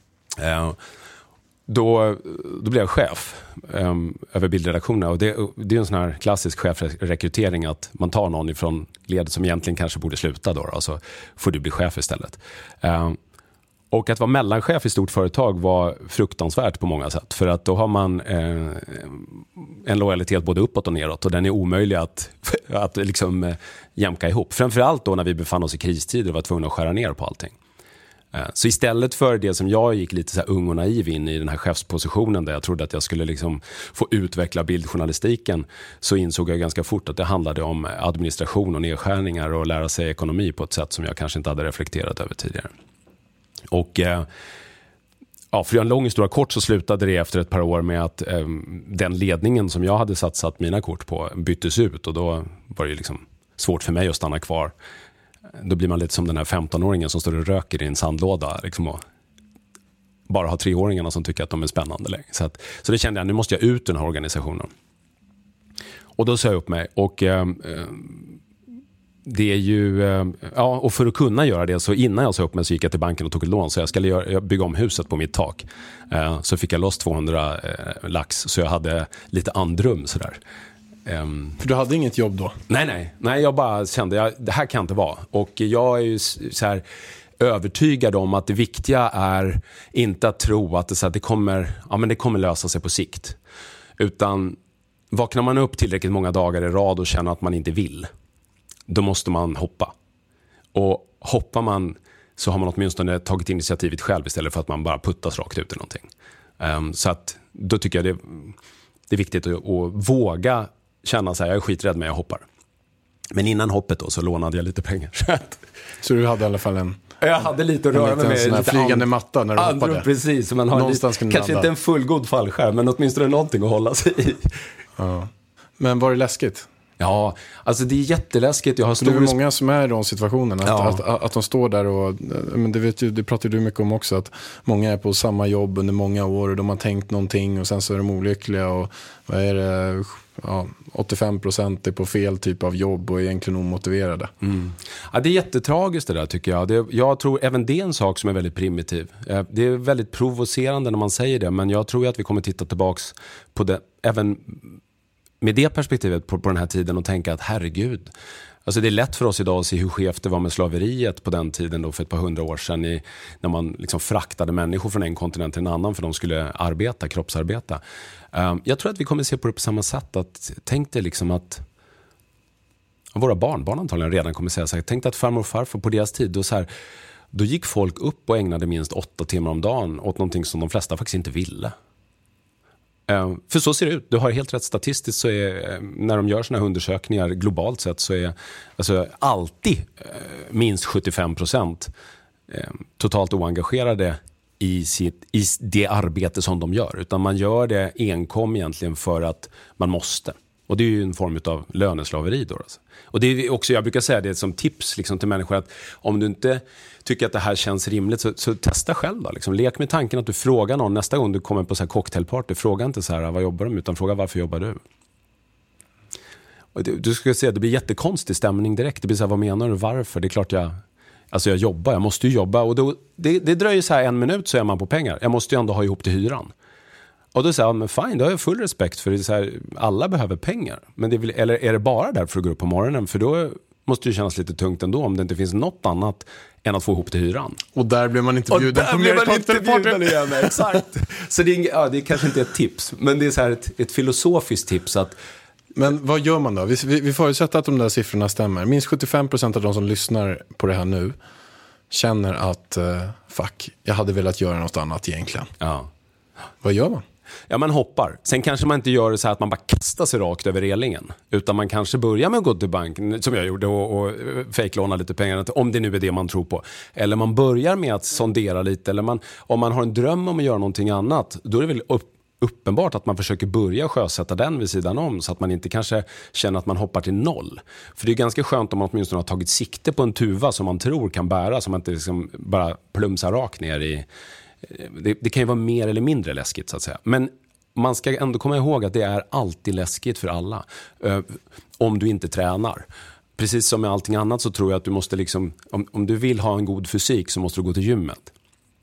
Då blev jag chef över bildredaktionen. Och det är en sån här klassisk chefrekrytering att man tar någon ifrån ledet som egentligen kanske borde sluta då. Och så får du bli chef istället. Och att vara mellanchef i stort företag var fruktansvärt på många sätt. För att då har man en lojalitet både uppåt och neråt. Och den är omöjlig att liksom jämka ihop. Framförallt då när vi befann oss i kristider och var tvungna att skära ner på allting. Så istället för det som jag gick lite så här ung och naiv in i den här chefspositionen där jag trodde att jag skulle liksom få utveckla bildjournalistiken, så insåg jag ganska fort att det handlade om administration och nedskärningar och lära sig ekonomi på ett sätt som jag kanske inte hade reflekterat över tidigare. Och ja, för en lång historia kort så slutade det efter ett par år med att den ledningen som jag hade satsat mina kort på byttes ut, och då var det liksom svårt för mig att stanna kvar. Då blir man lite som den här 15-åringen som står och röker i en sandlåda liksom, och bara har 3-åringarna som tycker att de är spännande längre. Så det kände jag, nu måste jag ut ur den här organisationen. Och då sa jag upp mig, och det är ju ja, och för att kunna göra det, så innan jag sa upp mig så gick jag till banken och tog ett lån, så jag skulle bygga om huset på mitt tak. Så fick jag loss 200 lax, så jag hade lite andrum sådär. För du hade inget jobb då? Nej, jag bara kände det här kan inte vara. Och jag är ju så här övertygad om att det viktiga är inte att tro att det kommer lösa sig på sikt. Utan vaknar man upp tillräckligt många dagar i rad och känner att man inte vill, då måste man hoppa. Och hoppar man, så har man åtminstone tagit initiativet själv istället för att man bara puttas rakt ut i någonting. Så att då tycker jag det är viktigt att våga känna så här, jag är skiträdd men jag hoppar. Men innan hoppet då så lånade jag lite pengar. Så du hade i alla fall jag hade lite att röra mig med. En flygande matta när du hoppade. Precis, man har någonstans kanske inte en fullgod fallskärm, men åtminstone någonting att hålla sig i. Ja. Men var det läskigt? Ja, alltså det är jätteläskigt. Jag har det är många som är i de situationerna. Att de står där och, men det pratar du mycket om också, att många är på samma jobb under många år och de har tänkt någonting och sen så är de olyckliga och vad är det, 85% är på fel typ av jobb och är egentligen omotiverade. Ja, det är jättetragiskt det där tycker jag. Jag tror även det är en sak som är väldigt primitiv. Det är väldigt provocerande när man säger det, men jag tror att vi kommer titta tillbaks på det även med det perspektivet på den här tiden och tänka att herregud, alltså det är lätt för oss idag att se hur skevt det var med slaveriet på den tiden då för ett par 100 år sedan när man liksom fraktade människor från en kontinent till en annan för de skulle arbeta, kroppsarbeta. Jag tror att vi kommer se på det på samma sätt, att tänk dig liksom att våra barn antagligen redan kommer säga så här, tänk att farmor och farfar på deras tid då gick folk upp och ägnade minst 8 timmar om dagen åt någonting som de flesta faktiskt inte ville. För så ser det ut. Du har helt rätt, statistiskt så är, när de gör såna här undersökningar globalt sett, så är alltså alltid minst 75% totalt oengagerade i det arbete som de gör. Utan man gör det enkom egentligen för att man måste. Och det är ju en form av löneslaveri då. Alltså. Och det är också, jag brukar säga det som tips liksom, till människor att om du inte tycker att det här känns rimligt så testa själv då. Liksom. Lek med tanken att du frågar någon nästa gång du kommer på så här cocktailparty. Fråga inte så här, vad jobbar de, utan fråga varför jobbar du? Och du ska se, det blir jättekonstig stämning direkt. Det blir så här, vad menar du, varför? Det är klart jag jobbar, jag måste ju jobba. Och då, det dröjer så här 1 minut så är man på pengar. Jag måste ju ändå ha ihop till hyran. Och då säger jag, men fine, då har jag full respekt för det. Så här, alla behöver pengar. Men eller är det bara därför att gå upp på morgonen? För då måste det kännas lite tungt ändå om det inte finns något annat än att få ihop till hyran. Och där blir man inte bjuden på mer cocktailparty igen. Exakt. Så det är kanske inte ett tips, men det är så här ett filosofiskt tips att. Men vad gör man då? Vi förutsätter att de där siffrorna stämmer. Minst 75% av de som lyssnar på det här nu känner att fuck, jag hade velat göra något annat egentligen. Ja. Vad gör man? Ja, man hoppar. Sen kanske man inte gör det så här att man bara kastar sig rakt över relingen. Utan man kanske börjar med att gå till banken, som jag gjorde, och fejklåna lite pengar, om det nu är det man tror på. Eller man börjar med att sondera lite. Eller om man har en dröm om att göra någonting annat, då är det väl uppenbart att man försöker börja sjösätta den vid sidan om, så att man inte kanske känner att man hoppar till 0. För det är ganska skönt om man åtminstone har tagit sikte på en tuva som man tror kan bära, så man inte liksom bara plumsar rakt ner i. Det kan ju vara mer eller mindre läskigt så att säga. Men man ska ändå komma ihåg att det är alltid läskigt för alla. Om du inte tränar. Precis som med allting annat så tror jag att du måste liksom, om du vill ha en god fysik så måste du gå till gymmet.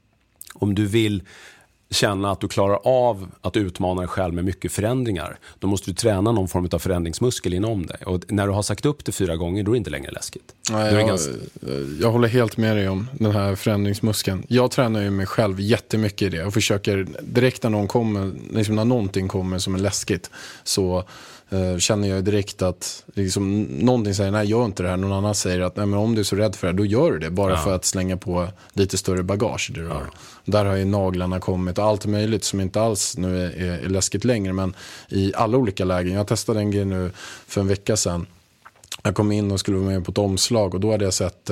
Om du vill känna att du klarar av att utmana dig själv med mycket förändringar, då måste du träna någon form av förändringsmuskel inom dig. Och när du har sagt upp det 4 gånger, då är det inte längre läskigt. Nej, jag håller helt med dig om den här förändringsmuskeln. Jag tränar ju mig själv jättemycket i det och försöker direkt när någon kommer, liksom när någonting kommer som är läskigt, så känner jag direkt att liksom, någonting säger nej, gör inte det här. Någon annan säger att nej, men om du är så rädd för det, då gör du det. Bara för att slänga på lite större bagage. Där har ju naglarna kommit och allt möjligt som inte alls nu är läskigt längre. Men i alla olika lägen. Jag testade en grej nu för en vecka sedan. Jag kom in och skulle vara med på ett omslag och då hade jag sett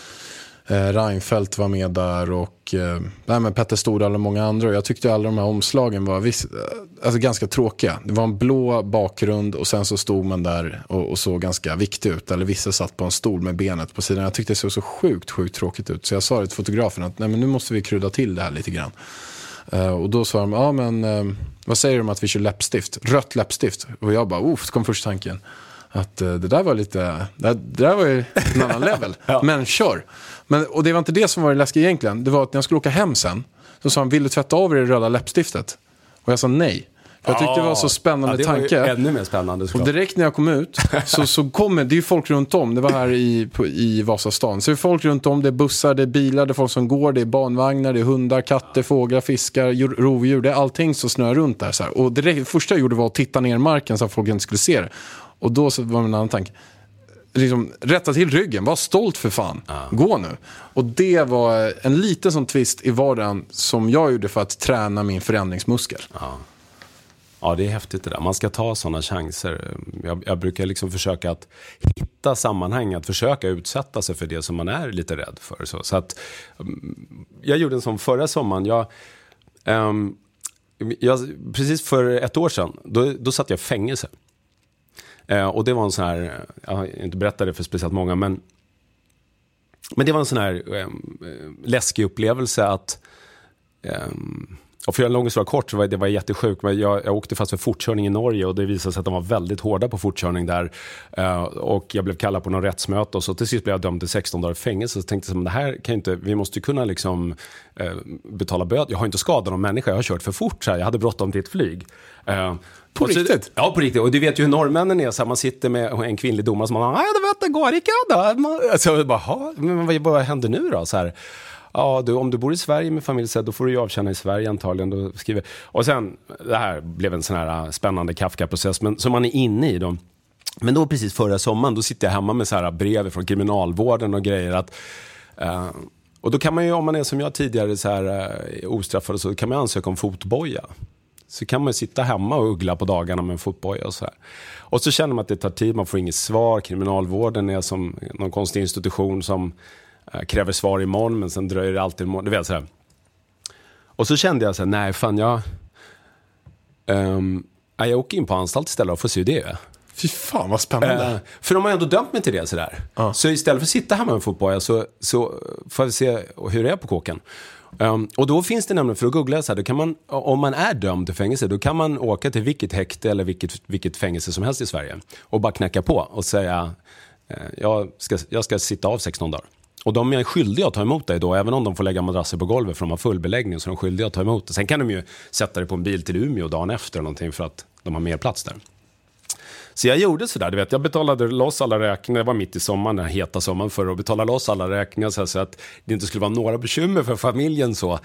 Reinfeldt var med där och Petter Stordal och många andra. Och jag tyckte alla de här omslagen var ganska tråkiga. Det var en blå bakgrund och sen så stod man där och såg ganska viktig ut. Eller vissa satt på en stol med benet på sidan. Jag tyckte det såg så sjukt tråkigt ut. Så jag sa till fotografen att nej, men nu måste vi krydda till det här lite grann. Och då sa de, vad säger du om att vi kör läppstift? Rött läppstift. Och jag bara, så kom först tanken att det där var lite, det där var ju en annan level. Men kör. Och det var inte det som var det läskiga egentligen. Det var att när jag skulle åka hem sen, så sa han, vill du tvätta av dig det röda läppstiftet? Och jag sa nej. Jag tyckte det var så spännande tanke. Var ännu mer spännande. Och direkt när jag kom ut så kommer, det är ju folk runt om. Det var här i Vasastan. Så det är folk runt om, det är bussar, det är bilar, det är folk som går, det är barnvagnar, det är hundar, katter, fåglar, fiskar, rovdjur. Det är allting som snör runt där. Så här. Och det första jag gjorde var att titta ner i marken så att folk inte skulle se det. Och då så var min annan tanke, liksom, rätta till ryggen, var stolt för fan, gå nu. Och det var en liten sån twist i vardagen som jag gjorde för att träna min förändringsmuskel. Ja, det är häftigt det där. Man ska ta sådana chanser. Jag brukar liksom försöka att hitta sammanhang, att försöka utsätta sig för det som man är lite rädd för. Så att jag gjorde en sån förra sommaren. Jag precis för 1 år sedan, då satt jag i fängelse. Och det var en sån här, jag har inte berättat det för speciellt många, men det var en sån här läskig upplevelse att och för en lång historia kort så det var jättesjukt. Jag åkte fast för fortkörning i Norge och det visade sig att de var väldigt hårda på fortkörning där. Och jag blev kallad på någon rättsmöte och så till sist blev jag dömd till 16 dagar i fängelse. Så tänkte jag, men det här kan inte, vi måste kunna liksom betala böd. Jag har inte skadat någon människa, jag har kört för fort så här. Jag hade bråttom till ett flyg. På riktigt? Ja, på riktigt. Och du vet ju hur norrmännen är. Så här, man sitter med en kvinnlig domare som man, det vet, det går inte. Så jag bara, men vad händer nu då? Så här. Ja, om du bor i Sverige med familj så då får du ju avtjäna i Sverige antagligen. Då skriver. Och sen, det här blev en sån här spännande Kafka-process som man är inne i då. Men då precis förra sommaren, då sitter jag hemma med så här brev från kriminalvården och grejer och då kan man ju, om man är som jag tidigare så här ostraffad, så kan man ansöka om fotboja. Så kan man sitta hemma och uggla på dagarna med en fotboja och så här. Och så känner man att det tar tid, man får inget svar. Kriminalvården är som någon konstig institution som kräver svar imorgon, men sen dröjer det alltid imorgon. Du vet så här. Och så kände jag så här, nej fan jag åker in på anstalt istället och får se det. Fy fan vad spännande. För de har ändå dömt mig till det sådär. Så istället för att sitta hemma med fotboja så får jag se hur det är på kåken. Och då finns det nämligen, för att googla så här, då kan man, om man är dömd till fängelse, då kan man åka till vilket häkte eller vilket fängelse som helst i Sverige och bara knacka på och säga jag ska sitta av 16 dagar. Och de är skyldiga att ta emot dig då, även om de får lägga madrasser på golvet för de har full beläggning, så de är skyldiga att ta emot det. Sen kan de ju sätta det på en bil till Umeå dagen efter eller någonting för att de har mer plats där. Så jag gjorde sådär, du vet, jag betalade loss alla räkningar, det var mitt i sommaren, den heta sommaren förr, och betalade loss alla räkningar så att det inte skulle vara några bekymmer för familjen så.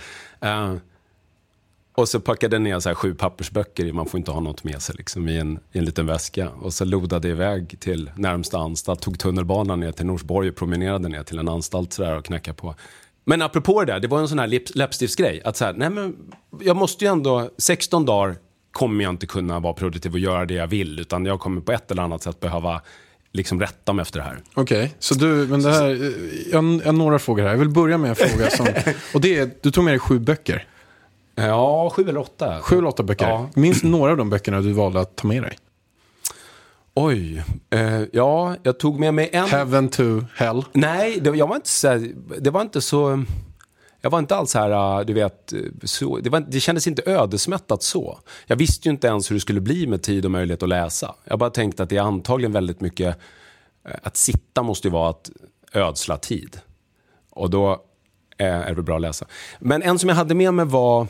Och så packade jag ner så här 7 pappersböcker, man får inte ha något med sig liksom, i en liten väska. Och så lodade jag iväg till närmsta anstalt, tog tunnelbanan ner till Norsborg och promenerade ner till en anstalt sådär och knackade på. Men apropå det var en sån här läppstiftsgrej, att så här, nej men jag måste ju ändå, 16 dagar kommer jag inte kunna vara produktiv och göra det jag vill, utan jag kommer på ett eller annat sätt behöva liksom rätta mig efter det här. Okej, så men det här, jag har några frågor här. Jag vill börja med en fråga som, och det är, du tog med dig 7 böcker. Ja, 7 eller 8. 7 eller 8 böcker. Ja. Minns några av de böckerna du valde att ta med dig? Oj, ja, jag tog med mig en. Heaven to Hell. Nej, jag var inte så. Jag var inte alls här, du vet, så, det kändes inte ödesmättat så. Jag visste ju inte ens hur det skulle bli med tid och möjlighet att läsa. Jag bara tänkte att det är antagligen väldigt mycket, att sitta måste ju vara att ödsla tid. Och då är det bra att läsa. Men en som jag hade med mig var,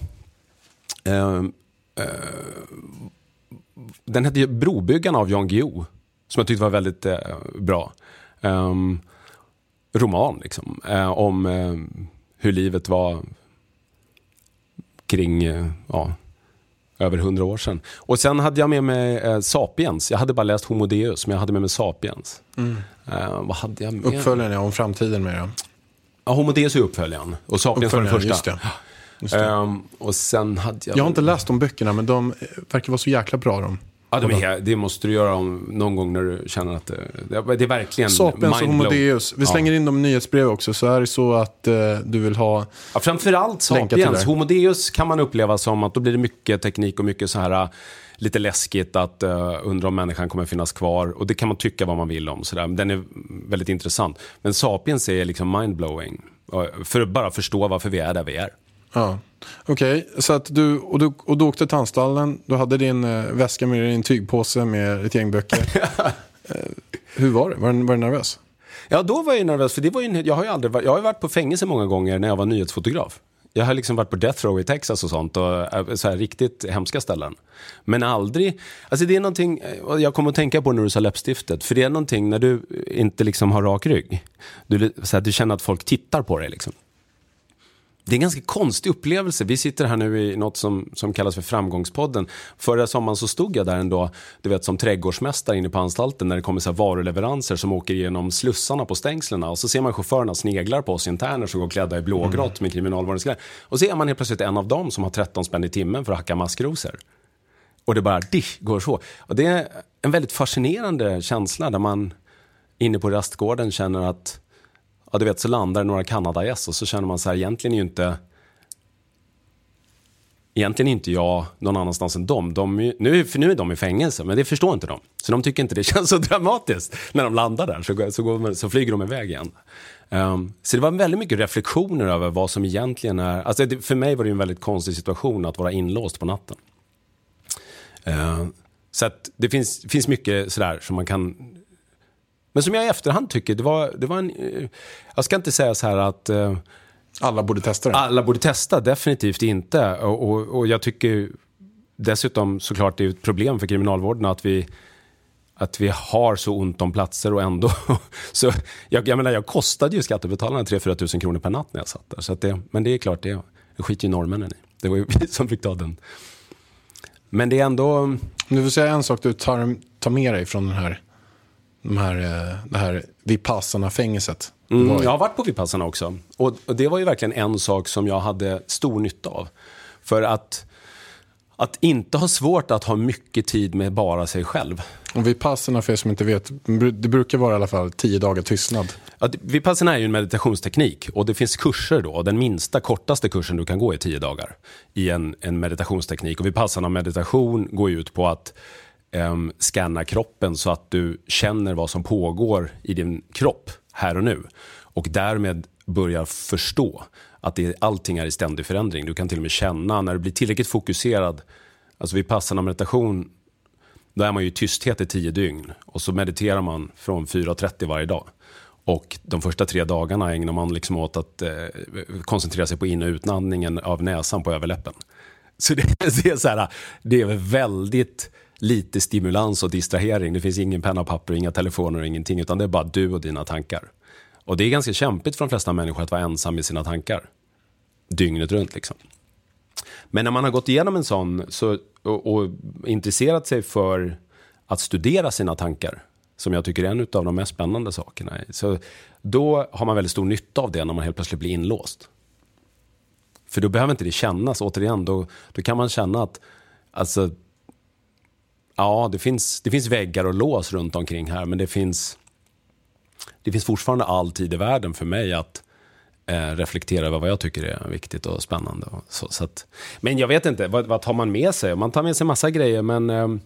den hette Brobyggarna av Jan Guillou, som jag tyckte var väldigt bra. Roman liksom, om hur livet var kring över 100 år sedan. Och sen hade jag med mig Sapiens. Jag hade bara läst Homo Deus, men jag hade med mig Sapiens. Vad hade jag med? Uppföljaren om framtiden med det. Ja, Homo Deus är uppföljaren. Och Sapiens var den första. Just det. Och sen hade jag har inte läst de böckerna, men de verkar vara så jäkla bra de. Ja, det måste du göra någon gång när du känner att det är verkligen Sapiens och Homo Deus. Vi slänger in dem i nyhetsbrev också, så är det så att du vill ha. Ja, framförallt Sapiens. Homo Deus kan man uppleva som att då blir det mycket teknik och mycket så här lite läskigt att undra om människan kommer finnas kvar, och det kan man tycka vad man vill om så där. Den är väldigt intressant. Men Sapiens är liksom mindblowing för att bara förstå varför vi är där vi är. Ja, okej. Så att du åkte till anstalten, du hade din väska med din tygpåse med ett gäng böcker. Hur var det? Var du nervös? Ja, då var jag nervös, för det var ju, jag har ju varit på fängelse många gånger när jag var nyhetsfotograf. Jag har liksom varit på Death Row i Texas och sånt, och så här riktigt hemska ställen. Men aldrig, alltså det är någonting, jag kommer att tänka på när du sa läppstiftet, för det är någonting när du inte liksom har rak rygg. Du känner att folk tittar på dig liksom. Det är en ganska konstig upplevelse. Vi sitter här nu i något som kallas för Framgångspodden. Förra sommaren så stod jag där ändå, du vet, som trädgårdsmästare inne på anstalten, när det kommer så här varuleveranser som åker igenom slussarna på stängslerna, och så ser man chaufförerna sneglar på oss interner som går klädda i blågrått med kriminalvårdens kläder. Och så är man helt plötsligt en av dem som har 13 spänn i timmen för att hacka maskrosor. Och det bara går så. Och det är en väldigt fascinerande känsla där man inne på rastgården känner att, ja, du vet, så landar några Kanada-gäss och så känner man så här, egentligen är inte jag någon annanstans än dem. Nu är de i fängelse, men det förstår inte de. Så de tycker inte det känns så dramatiskt när de landar där, så flyger de iväg igen. Så det var väldigt mycket reflektioner över vad som egentligen är. Alltså för mig var det en väldigt konstig situation att vara inlåst på natten. Så att det finns mycket sådär som man kan. Men som jag i efterhand tycker, det var en. Jag ska inte säga så här att alla borde testa det. Alla borde testa, definitivt inte. Och jag tycker dessutom såklart det är ett problem för kriminalvården att vi har så ont om platser och ändå. Så jag menar, jag kostade ju skattebetalarna 3-4 000 kronor per natt när jag satt där. Så att men det är klart, det skiter ju norrmännen i. Det var ju vi som fick ta den. Men det är ändå. Nu vill säga en sak du tar med dig från det här Vipassana-fängelset. Jag har varit på Vipassana också. Och det var ju verkligen en sak som jag hade stor nytta av. För att inte ha svårt att ha mycket tid med bara sig själv. Och Vipassana, för er som inte vet, det brukar vara i alla fall 10 dagar tystnad. Ja, Vipassana är ju en meditationsteknik. Och det finns kurser då. Den minsta, kortaste kursen du kan gå är 10 dagar. I en meditationsteknik. Och Vipassana meditation går ut på att scanna kroppen så att du känner vad som pågår i din kropp här och nu. Och därmed börjar förstå att allting är i ständig förändring. Du kan till och med känna när du blir tillräckligt fokuserad. Alltså vid passande meditation, då är man ju i tysthet i 10 dygn. Och så mediterar man från 4:30 varje dag. Och de första 3 dagarna ägnar man liksom åt att koncentrera sig på in- och utandningen av näsan på överläppen. Så det är så här, det är väldigt lite stimulans och distrahering. Det finns ingen penna och papper, inga telefoner och ingenting, utan det är bara du och dina tankar. Och det är ganska kämpigt för de flesta människor att vara ensam i sina tankar. Dygnet runt liksom. Men när man har gått igenom en sån och intresserat sig för att studera sina tankar, som jag tycker är en av de mest spännande sakerna, så då har man väldigt stor nytta av det när man helt plötsligt blir inlåst. För då behöver inte det kännas, återigen, då kan man känna att alltså, ja, det finns väggar och lås runt omkring här, men det finns fortfarande all tid i världen för mig att reflektera över vad jag tycker är viktigt och spännande. Och så att, men jag vet inte, vad tar man med sig? Man tar med sig massa grejer, men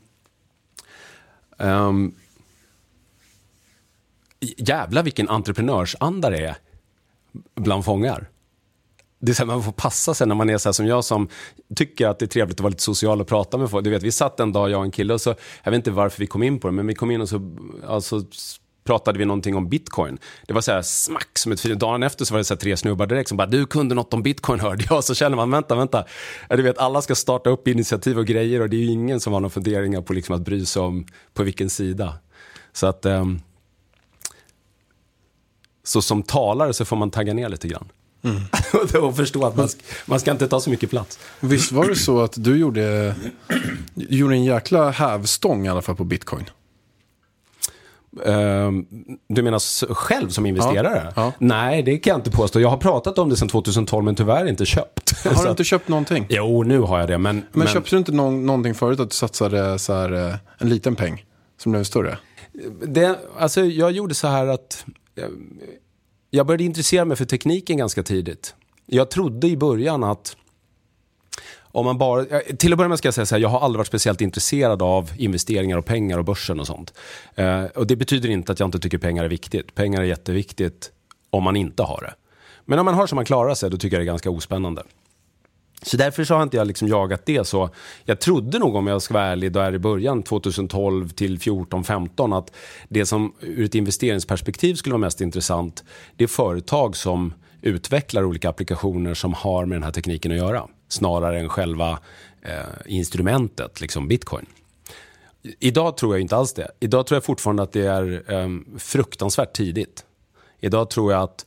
jävlar vilken entreprenörsanda det är bland fångar. Det är så här, man får passa sig när man är så här som jag, som tycker att det är trevligt att vara lite social och prata med folk. Du vet, vi satt en dag, jag och en kille, och så, jag vet inte varför vi kom in på det, men vi kom in och så alltså, pratade vi någonting om Bitcoin. Det var så här smack som ett fint. Dagen efter så var det så här 3 snubbar direkt som bara, du kunde något om Bitcoin, hörde jag. Så känner man, vänta. Du vet, alla ska starta upp initiativ och grejer, och det är ju ingen som har några funderingar på liksom att bry sig om på vilken sida. Så att så som talare så får man tagga ner lite grann. Och förstå att man ska inte ta så mycket plats. Visst var det så att du gjorde en jäkla hävstång i alla fall på Bitcoin? Du menar själv som investerare? Ja. Nej, det kan jag inte påstå. Jag har pratat om det sedan 2012 men tyvärr inte köpt. Har du inte köpt någonting? Jo, nu har jag det. Men köpte du inte någonting förut, att du satsade så här, en liten peng som blev större? Alltså, jag gjorde så här att jag började intressera mig för tekniken ganska tidigt. Jag trodde i början att om man bara, till att börja med ska jag säga så här, jag har aldrig varit speciellt intresserad av investeringar och pengar och börsen och sånt. Och det betyder inte att jag inte tycker pengar är viktigt. Pengar är jätteviktigt om man inte har det. Men om man har så man klarar sig, då tycker jag det är ganska ospännande. Så därför så har inte jag liksom jagat det så. Jag trodde nog, om jag ska vara ärlig, där i början 2012 till 14-15 att det som ur ett investeringsperspektiv skulle vara mest intressant, det är företag som utvecklar olika applikationer som har med den här tekniken att göra, snarare än själva instrumentet, liksom Bitcoin. Idag tror jag inte alls det. Idag tror jag fortfarande att det är fruktansvärt tidigt. Idag tror jag att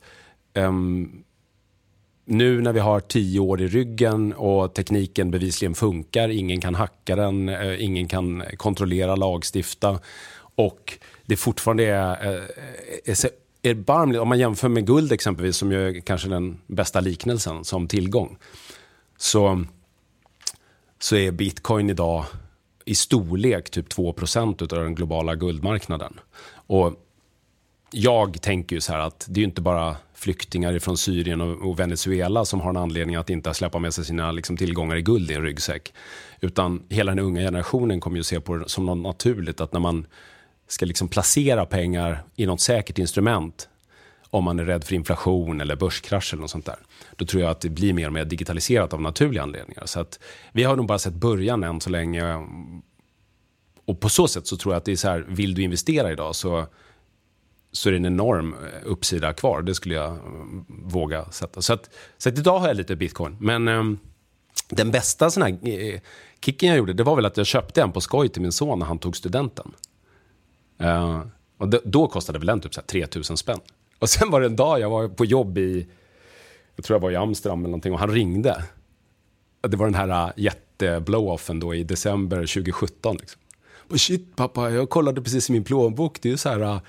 nu när vi har 10 år i ryggen och tekniken bevisligen funkar, ingen kan hacka den, ingen kan kontrollera, lagstifta, och det fortfarande är erbarmligt. Om man jämför med guld exempelvis, som ju är kanske den bästa liknelsen som tillgång, så är Bitcoin idag i storlek typ 2% av den globala guldmarknaden. Och jag tänker ju så här att det är ju inte bara flyktingar från Syrien och Venezuela som har en anledning att inte släppa med sig sina liksom tillgångar i guld i en ryggsäck. Utan hela den unga generationen kommer ju se på det som något naturligt, att när man ska liksom placera pengar i något säkert instrument, om man är rädd för inflation eller börskrasch eller något sånt där, då tror jag att det blir mer och mer digitaliserat av naturliga anledningar. Så att vi har nog bara sett början än så länge. Och på så sätt så tror jag att det är så här, vill du investera idag så är det en enorm uppsida kvar. Det skulle jag våga sätta. Så att idag har jag lite Bitcoin. Men den bästa sån här kicken jag gjorde, det var väl att jag köpte en på skoj till min son när han tog studenten. Och då kostade väl den typ så här 3000 spänn. Och sen var det en dag jag var på jobb jag tror jag var i Amsterdam eller någonting, och han ringde. Det var den här jätteblow-offen då i december 2017 liksom. Och shit pappa, jag kollade precis i min plånbok, det är ju så här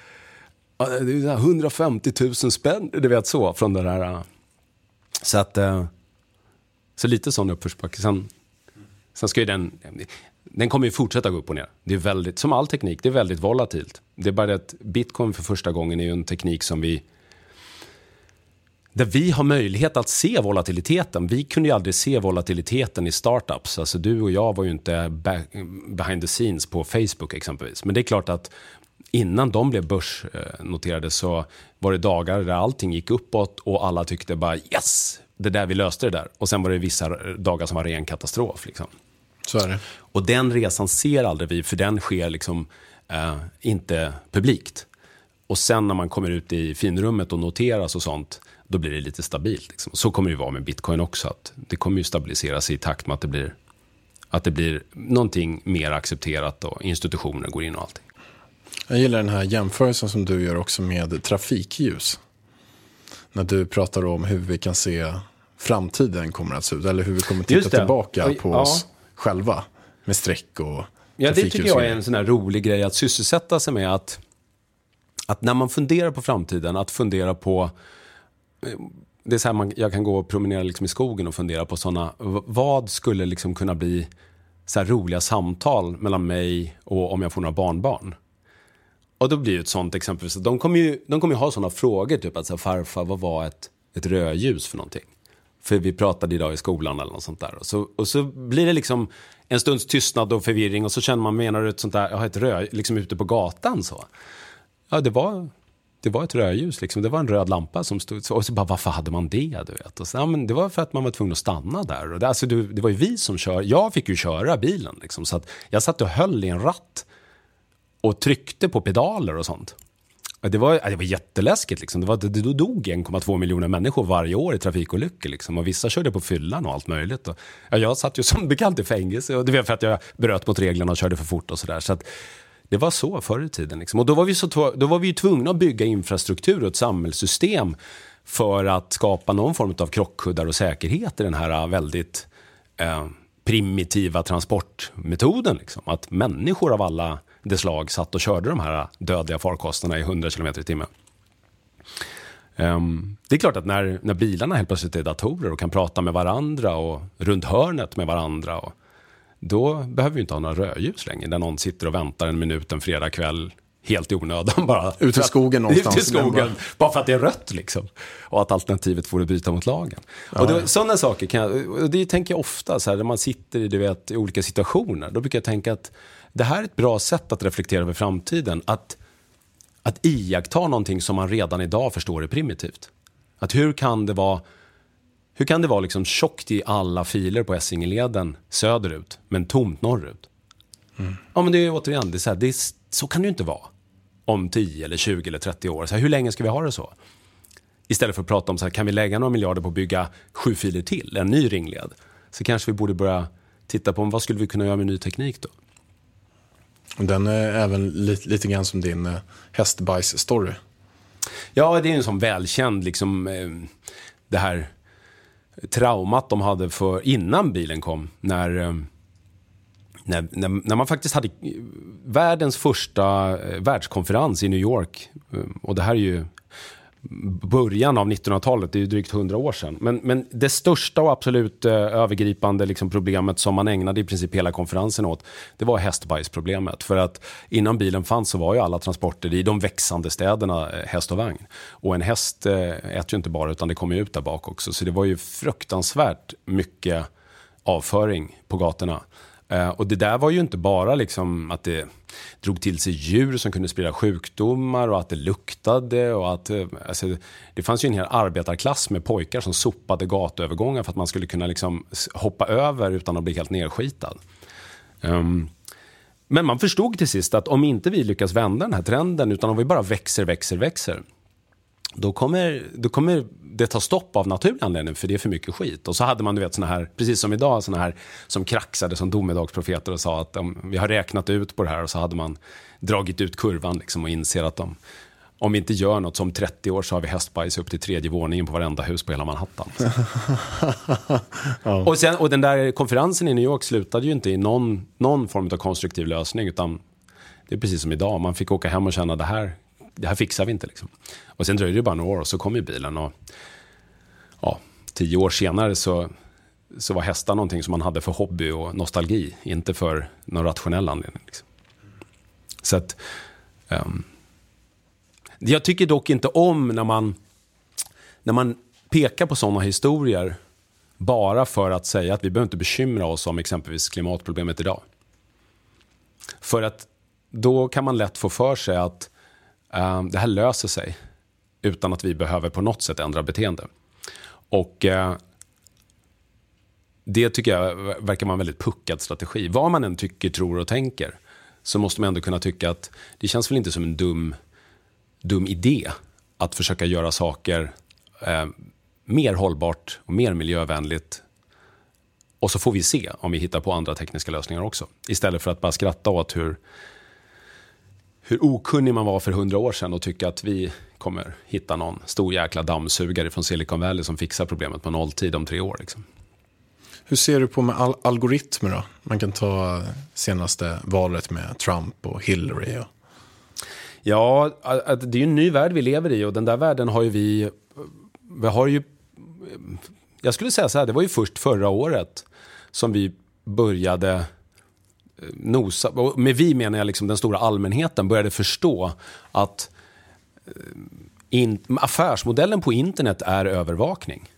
150 000 spänn, du vet, så från det där. Så att så lite sån uppförsbacke. Sen ska ju den kommer ju fortsätta gå upp och ner. Det är väldigt, som all teknik, det är väldigt volatilt. Det är bara att Bitcoin för första gången är ju en teknik som där vi har möjlighet att se volatiliteten. Vi kunde ju aldrig se volatiliteten i startups. Alltså du och jag var ju inte behind the scenes på Facebook exempelvis. Men det är klart att innan de blev börsnoterade så var det dagar där allting gick uppåt och alla tyckte bara yes, det där vi löste det där. Och sen var det vissa dagar som var ren katastrof liksom. Så är det. Och den resan ser aldrig vi, för den sker liksom inte publikt. Och sen när man kommer ut i finrummet och noteras och sånt, då blir det lite stabilt liksom. Så kommer det ju vara med Bitcoin också, att det kommer ju stabiliseras i takt med att det blir någonting mer accepterat och institutioner går in och allting. Jag gillar den här jämförelsen som du gör också med trafikljus. När du pratar om hur vi kan se framtiden kommer att se ut. Eller hur vi kommer titta tillbaka på oss själva. Med streck och ja, det tycker jag är en sån här rolig grej att sysselsätta sig med. Att när man funderar på framtiden, att fundera på... Det är så här jag kan gå och promenera liksom i skogen och fundera på sådana... Vad skulle liksom kunna bli så här roliga samtal mellan mig och om jag får några barnbarn? Och då blir det ett sånt exempel. Så de kommer ju ha sådana frågor, typ att så här, farfar, vad var ett rödljus för någonting? För vi pratade idag i skolan eller något sånt där. Och så blir det liksom en stunds tystnad och förvirring. Och så känner man, menar du ett sånt där, ett röd, liksom ute på gatan så? Ja, det var ett rödljus liksom. Det var en röd lampa som stod. Och så bara, varför hade man det, du vet? Och så, ja, men det var för att man var tvungen att stanna där. Och det var ju vi som kör. Jag fick ju köra bilen liksom. Så att jag satt och höll i en ratt. Och tryckte på pedaler och sånt. Det var jätteläskigt liksom. Det dog 1,2 miljoner människor varje år i trafikolyckor liksom. Och vissa körde på fyllan och allt möjligt. Och jag satt ju som bekant i fängelse. Och det var för att jag bröt mot reglerna och körde för fort och sådär. Så att det var så förr i tiden liksom. Och då var vi ju tvungna att bygga infrastruktur och ett samhällssystem för att skapa någon form av krockkuddar och säkerhet i den här väldigt primitiva transportmetoden liksom. Att människor av alla det slag satt och körde de här dödliga farkosterna i 100 km i timmen. Det är klart att när bilarna helt plötsligt är datorer och kan prata med varandra och runt hörnet med varandra, och då behöver vi inte ha några rödljus längre där någon sitter och väntar en minut en fredag kväll helt i onödan bara. Ute i skogen någonstans. Ute i skogen, bara för att det är rött liksom. Och att alternativet får att byta mot lagen. Ja. Och sådana saker och det tänker jag ofta så här, när man sitter i olika situationer. Då brukar jag tänka att det här är ett bra sätt att reflektera över framtiden. Att iaktta någonting som man redan idag förstår är primitivt. Att hur kan det vara liksom tjockt i alla filer på Essingeleden söderut, men tomt norrut? Mm. Ja, men det är återigen, så kan det ju inte vara om 10 eller 20 eller 30 år. Så här, hur länge ska vi ha det så? Istället för att prata om så här, kan vi lägga några miljarder på att bygga 7 filer till, en ny ringled? Så kanske vi borde börja titta på vad skulle vi kunna göra med ny teknik då? Den är även lite grann som din hästbajs-story. Ja, det är en sån välkänd liksom, det här traumat de hade för innan bilen kom. När man faktiskt hade världens första världskonferens i New York. Och det här är ju början av 1900-talet, det är ju drygt 100 år sedan. Men det största och absolut övergripande liksom problemet som man ägnade i princip hela konferensen åt, det var hästbajsproblemet. För att innan bilen fanns så var ju alla transporter i de växande städerna häst och vagn. Och en häst äter ju inte bara, utan det kommer ut där bak också. Så det var ju fruktansvärt mycket avföring på gatorna. Och det där var ju inte bara liksom att det drog till sig djur som kunde sprida sjukdomar och att det luktade och att alltså, det fanns ju en hel arbetarklass med pojkar som sopade gatövergångar för att man skulle kunna liksom hoppa över utan att bli helt nedskitad. Men man förstod till sist att om inte vi lyckas vända den här trenden, utan om vi bara växer, då kommer det ta stopp av naturlig anledning, för det är för mycket skit. Och så hade man, du vet, såna här, precis som idag, såna här som kraxade som domedagsprofeter och sa att vi har räknat ut på det här, och så hade man dragit ut kurvan liksom och inser att om vi inte gör något, som 30 år så har vi hästbajs upp till 3:e våningen på varenda hus på hela Manhattan. Ja. Och den där konferensen i New York slutade ju inte i någon form av konstruktiv lösning, utan det är precis som idag. Man fick åka hem och känna det här fixar vi inte liksom. Och sen dröjde det bara några år och så kom ju bilen, och 10 år senare så var hästar någonting som man hade för hobby och nostalgi, inte för någon rationell anledning liksom. Så att jag tycker dock inte om när man pekar på sådana historier bara för att säga att vi behöver inte bekymra oss om exempelvis klimatproblemet idag. För att då kan man lätt få för sig att det här löser sig utan att vi behöver på något sätt ändra beteende. Och det tycker jag verkar vara en väldigt puckad strategi. Vad man än tycker, tror och tänker, så måste man ändå kunna tycka att det känns väl inte som en dum idé att försöka göra saker mer hållbart och mer miljövänligt. Och så får vi se om vi hittar på andra tekniska lösningar också. Istället för att bara skratta åt hur okunnig man var för 100 år sedan och tycka att vi kommer hitta någon stor jäkla dammsugare från Silicon Valley som fixar problemet på nolltid om 3 år. Liksom. Hur ser du på med algoritmer då? Man kan ta senaste valet med Trump och Hillary. Ja, det är ju en ny värld vi lever i, och den där världen har ju vi har ju, jag skulle säga så här, det var ju först förra året som vi började nosa, och med vi menar jag liksom den stora allmänheten började förstå att affärsmodellen på internet är övervakning.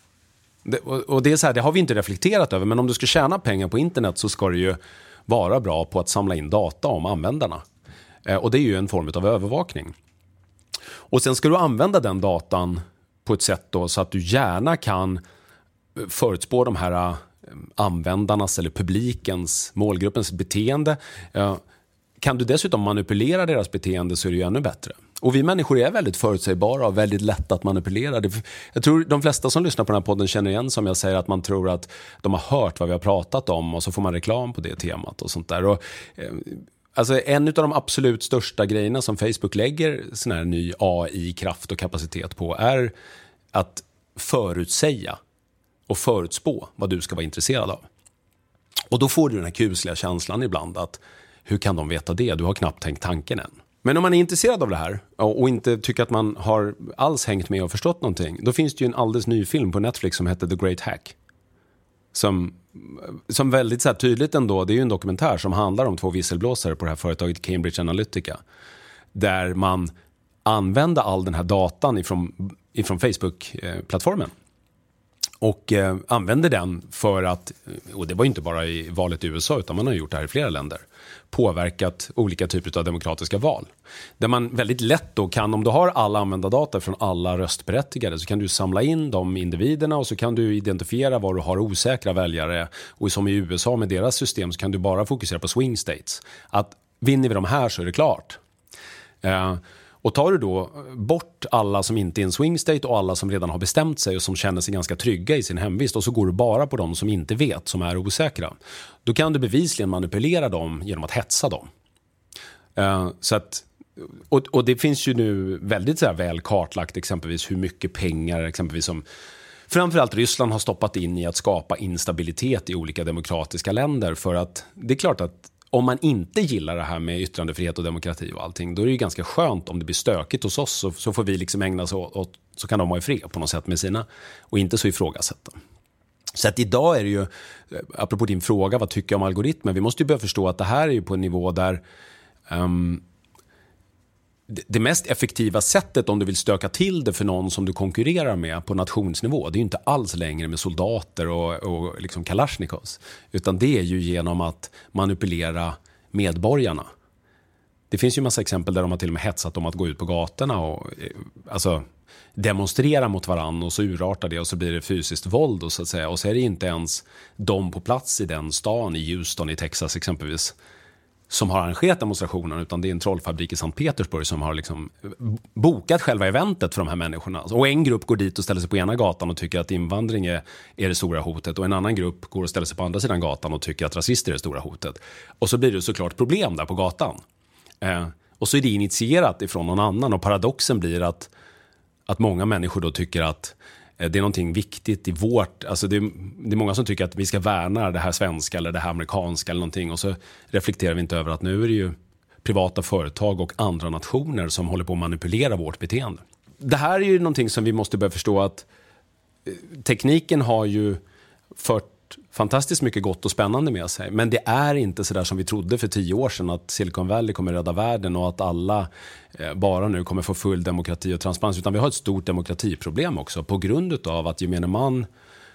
Och det är så här, det har vi inte reflekterat över, men om du ska tjäna pengar på internet så ska du ju vara bra på att samla in data om användarna. Och det är ju en form av övervakning. Och sen ska du använda den datan på ett sätt då så att du gärna kan förutspå de här användarnas eller publikens, målgruppens beteende. Kan du dessutom manipulera deras beteende så är det ju ännu bättre. Och vi människor är väldigt förutsägbara och väldigt lätta att manipulera. Jag tror de flesta som lyssnar på den här podden känner igen som jag säger att man tror att de har hört vad vi har pratat om och så får man reklam på det temat och sånt där. Och, alltså en av de absolut största grejerna som Facebook lägger sån här ny AI-kraft och kapacitet på är att förutsäga och förutspå vad du ska vara intresserad av. Och då får du den här kusliga känslan ibland att hur kan de veta det? Du har knappt tänkt tanken än. Men om man är intresserad av det här och inte tycker att man har alls hängt med och förstått någonting, då finns det ju en alldeles ny film på Netflix som heter The Great Hack. Som väldigt så här tydligt ändå, det är ju en dokumentär som handlar om 2 visselblåsare på det här företaget Cambridge Analytica. Där man använde all den här datan ifrån Facebook-plattformen. Och använder den för att, och det var inte bara i valet i USA utan man har gjort det här i flera länder, påverkat olika typer av demokratiska val. Där man väldigt lätt då kan, om du har alla användardata från alla röstberättigade, så kan du samla in de individerna och så kan du identifiera var du har osäkra väljare. Och som i USA med deras system så kan du bara fokusera på swing states. Att vinner vi de här så är det klart. Och tar du då bort alla som inte är en swing state och alla som redan har bestämt sig och som känner sig ganska trygga i sin hemvist och så går du bara på de som inte vet, som är osäkra. Då kan du bevisligen manipulera dem genom att hetsa dem. Så att, och det finns ju nu väldigt så här väl kartlagt exempelvis hur mycket pengar exempelvis som framförallt Ryssland har stoppat in i att skapa instabilitet i olika demokratiska länder. För att det är klart att om man inte gillar det här med yttrandefrihet och demokrati och allting, då är det ju ganska skönt om det blir stökigt hos oss, så får vi liksom ägna oss åt, så kan de vara i fred på något sätt med sina, och inte så ifrågasätta. Så att idag är det ju, apropå din fråga, vad tycker jag om algoritmer? Vi måste ju börja förstå att det här är ju på en nivå där det mest effektiva sättet om du vill stöka till det för någon som du konkurrerar med på nationsnivå, det är ju inte alls längre med soldater och liksom Kalashnikovs, utan det är ju genom att manipulera medborgarna. Det finns ju massa exempel där de har till och med hetsat dem att gå ut på gatorna och alltså demonstrera mot varann, och så urartar det och så blir det fysiskt våld och så att säga, och så är det inte ens de på plats i den stan i Houston i Texas exempelvis som har arrangerat demonstrationen, utan det är en trollfabrik i Sankt Petersburg som har liksom bokat själva eventet för de här människorna. Och en grupp går dit och ställer sig på ena gatan och tycker att invandring är det stora hotet, och en annan grupp går och ställer sig på andra sidan gatan och tycker att rasister är det stora hotet. Och så blir det såklart problem där på gatan. Och så är det initierat ifrån någon annan, och paradoxen blir att många människor då tycker att det är någonting viktigt i vårt, alltså det är många som tycker att vi ska värna det här svenska eller det här amerikanska eller någonting, och så reflekterar vi inte över att nu är det ju privata företag och andra nationer som håller på att manipulera vårt beteende. Det här är ju någonting som vi måste börja förstå, att tekniken har ju fört såklart fantastiskt mycket gott och spännande med sig. Men det är inte så där som vi trodde för 10 år sedan, att Silicon Valley kommer rädda världen och att alla bara nu kommer få full demokrati och transparens. Utan vi har ett stort demokratiproblem också på grund av att gemene man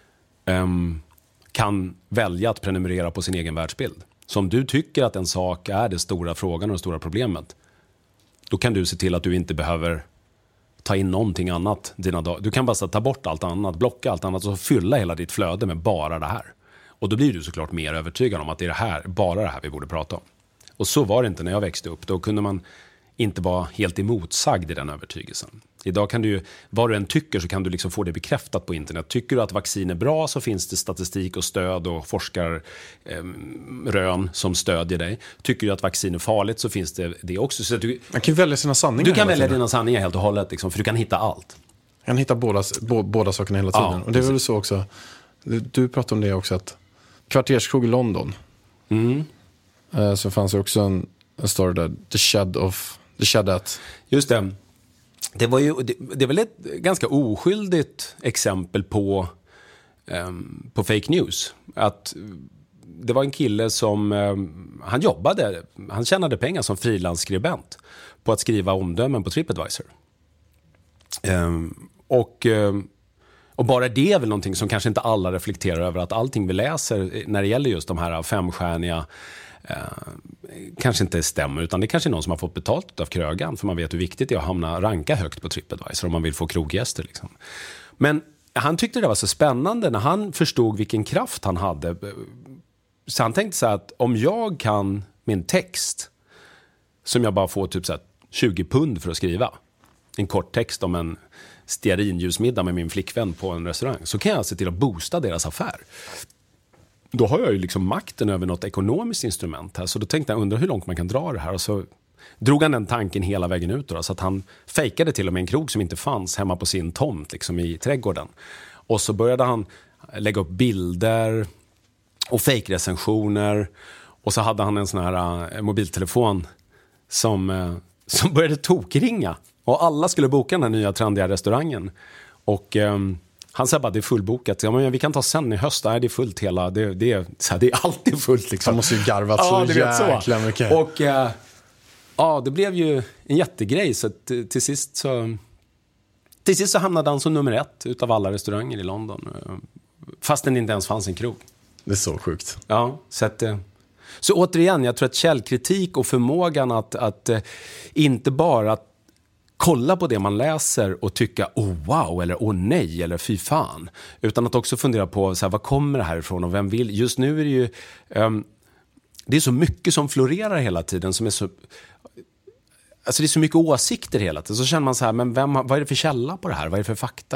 kan välja att prenumerera på sin egen världsbild. Så om du tycker att en sak är det stora frågan och det stora problemet, då kan du se till att du inte behöver ta in någonting annat dina dagar. Du kan bara ta bort allt annat, blocka allt annat och fylla hela ditt flöde med bara det här. Och då blir du såklart mer övertygad om att det är det här, bara det här vi borde prata om. Och så var det inte när jag växte upp. Då kunde man inte vara helt emotsagd i den övertygelsen. Idag kan du ju, vad du än tycker så kan du liksom få det bekräftat på internet. Tycker du att vaccin är bra så finns det statistik och stöd och forskarrön som stödjer dig. Tycker du att vaccin är farligt så finns det också. Så att man kan välja sina sanningar. Du kan välja dina sanningar helt och hållet, liksom, för du kan hitta allt. Jag kan hitta båda sakerna hela tiden. Ja, och det är väl så också, du pratade om det också, att kvarterskrog i London. Så fanns det också en story där, The Shed At. Just det. Det är väl ett ganska oskyldigt exempel på fake news. Att det var en kille som han tjänade pengar som frilansskribent på att skriva omdömen på TripAdvisor. Och bara det är väl någonting som kanske inte alla reflekterar över, att allting vi läser när det gäller just de här 5-stjärniga kanske inte stämmer, utan det kanske är någon som har fått betalt av krögan, för man vet hur viktigt det är att ranka högt på TripAdvisor om man vill få kroggäster liksom. Men han tyckte det var så spännande när han förstod vilken kraft han hade, så han tänkte så här att om jag kan min text, som jag bara får typ så här 20 pund för att skriva, en kort text om en stearinljusmiddag med min flickvän på en restaurang, så kan jag se till att boosta deras affär. Då har jag ju liksom makten över något ekonomiskt instrument här. Så då tänkte jag, undra hur långt man kan dra det här. Och så drog han den tanken hela vägen ut då, så att han fejkade till och med en krog som inte fanns hemma på sin tomt liksom i trädgården. Och så började han lägga upp bilder och fejkrecensioner. Och så hade han en sån här mobiltelefon som började tokringa. Och alla skulle boka den här nya trendiga restaurangen. Och han sa bara, det är fullbokat. Ja, men vi kan ta sen i höst. Nej, det är fullt hela. Det är alltid fullt liksom. Han måste ju garvat så jäkla mycket. Och det blev ju en jättegrej. Så till sist så hamnade han som nummer 1 utav alla restauranger i London. Fast det inte ens fanns en krog. Det är så sjukt. Ja, så återigen, jag tror att källkritik och förmågan att inte bara kolla på det man läser och tycka wow eller nej eller fy fan, utan att också fundera på så här, vad kommer det här ifrån och vem vill. Just nu är det ju det är så mycket som florerar hela tiden, som är så, alltså det är så mycket åsikter hela tiden, så känner man så här, men vad är det för källa på det här, vad är det för fakta?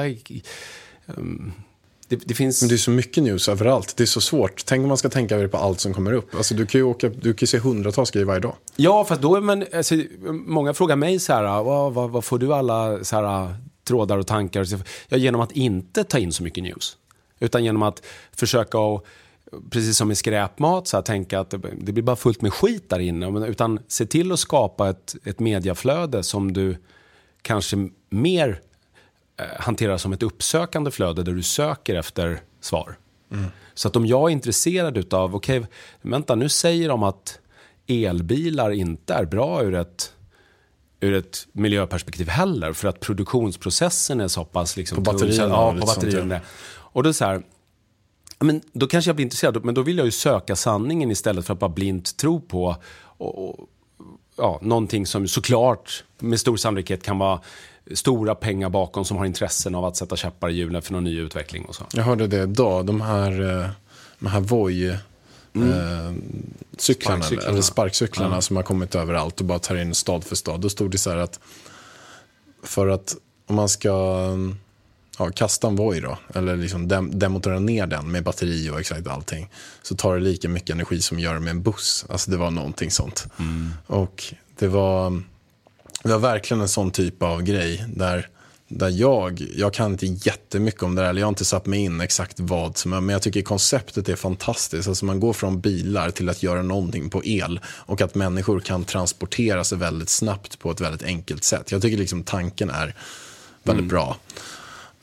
Det finns... Men det är så mycket news överallt. Det är så svårt. Tänk om man ska tänka på allt som kommer upp. Alltså du kan ju se 100-tals grejer varje dag. Ja, för då är man, alltså, många frågar mig så här, vad får du alla så här trådar och tankar? Ja, genom att inte ta in så mycket news. Utan genom att försöka, precis som i skräpmat, så här, tänka att det blir bara fullt med skit där inne. Utan se till att skapa ett mediaflöde som du kanske mer hanterar som ett uppsökande flöde där du söker efter svar. Så att om jag är intresserad utav, vänta, nu säger de att elbilar inte är bra ur ett miljöperspektiv heller, för att produktionsprocessen är så pass liksom, på batterierna. Och då så här, men då kanske jag blir intresserad, men då vill jag ju söka sanningen istället för att bara blint tro på någonting som såklart med stor sannolikhet kan vara stora pengar bakom, som har intressen av att sätta käppar i hjulen för någon ny utveckling och så. Jag hörde det idag, de här Voi cyklarna eller sparkcyklarna som har kommit överallt och bara tar in stad för stad. Då stod det så här att för att om man ska kasta en Voi då, eller liksom demontera ner den med batteri och exakt allting, så tar det lika mycket energi som gör med en buss. Alltså det var någonting sånt. Och det var verkligen en sån typ av grej där jag kan inte jättemycket om det där, eller jag har inte satt mig in exakt vad som är, men jag tycker konceptet är fantastiskt. Alltså man går från bilar till att göra någonting på el, och att människor kan transportera sig väldigt snabbt på ett väldigt enkelt sätt. Jag tycker liksom tanken är väldigt bra.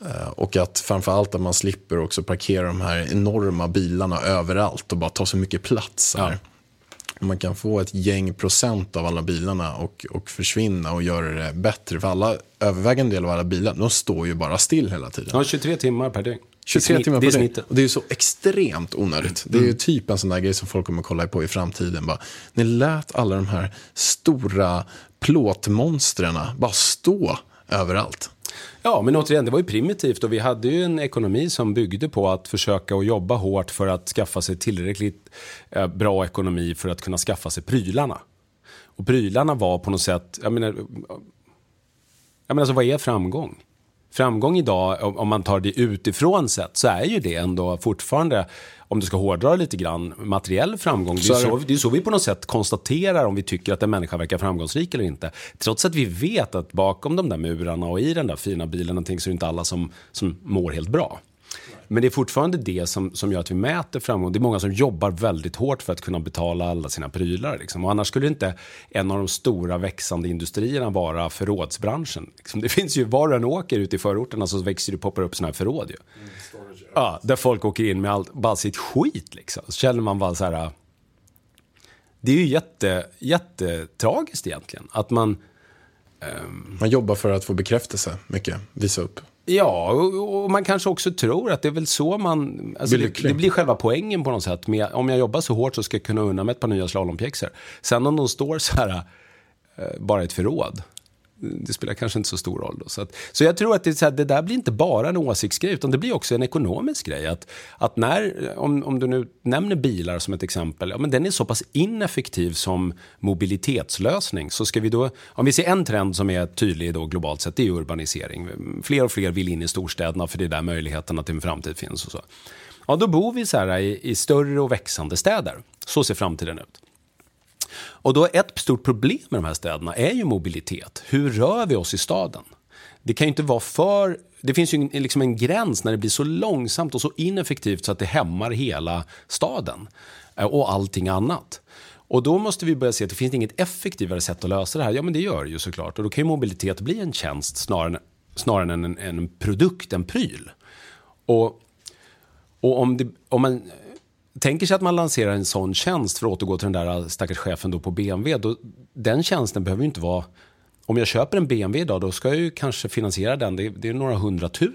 Och att framförallt att man slipper också parkera de här enorma bilarna överallt och bara ta så mycket plats här. Man kan få ett gäng procent av alla bilarna och försvinna och göra det bättre. För övervägande del av alla bilar, de står ju bara still hela tiden. Ja, 23 timmar per dygn. 23 timmar per dygn. Och det är ju så extremt onödigt. Det är ju typ en sån där grej som folk kommer kolla på i framtiden. Bara, ni lät alla de här stora plåtmonstren bara stå överallt. Ja, men återigen, det var ju primitivt och vi hade ju en ekonomi som byggde på att försöka och jobba hårt för att skaffa sig tillräckligt bra ekonomi för att kunna skaffa sig prylarna. Och prylarna var på något sätt, jag menar alltså vad är framgång? Framgång idag, om man tar det utifrån sett, så är ju det ändå fortfarande, om du ska hårdra lite grann, materiell framgång. Det är så vi på något sätt konstaterar om vi tycker att en människa verkar framgångsrik eller inte. Trots att vi vet att bakom de där murarna och i den där fina bilen någonting, så är det inte alla som mår helt bra. Men det är fortfarande det som gör att vi mäter framgång. Det är många som jobbar väldigt hårt för att kunna betala alla sina prylar. Liksom. Och annars skulle inte en av de stora växande industrierna vara förrådsbranschen. Liksom. Det finns ju, var en åker ut i förorterna så växer det, poppar upp såna här förråd ju. Ja, där folk åker in med bara sitt skit liksom. Så känner man bara så här. Det är ju jättetragiskt egentligen. Att man jobbar för att få bekräftelse mycket, visa upp. Ja, och man kanske också tror att det är väl så man... Alltså det blir själva poängen på något sätt. Med, om jag jobbar så hårt så ska jag kunna unna mig ett par nya slalompjäxor. Sen om de står så här bara ett förråd, det spelar kanske inte så stor roll då. Så jag tror att det där blir inte bara en åsiktsgrej, utan det blir också en ekonomisk grej. Att när, om du nu nämner bilar som ett exempel, ja, men den är så pass ineffektiv som mobilitetslösning, så ska vi då, om vi ser en trend som är tydlig då globalt sett, det är urbanisering. Fler och fler vill in i storstäderna för det är där möjligheterna till en framtid finns och så. Ja, då bor vi så här i större och växande städer. Så ser framtiden ut. Och då ett stort problem med de här städerna är ju mobilitet. Hur rör vi oss i staden? Det kan ju inte vara det finns ju liksom en gräns när det blir så långsamt och så ineffektivt så att det hämmar hela staden och allting annat. Och då måste vi börja se att det finns inget effektivare sätt att lösa det här. Ja, men det gör det ju såklart. Och då kan ju mobilitet bli en tjänst snarare än en produkt, en pryl. Och om man tänker sig att man lanserar en sån tjänst, för att återgå till den där stackars chefen då på BMW, då, den tjänsten behöver ju inte vara, om jag köper en BMW idag, då ska jag ju kanske finansiera den, det är några 100 000.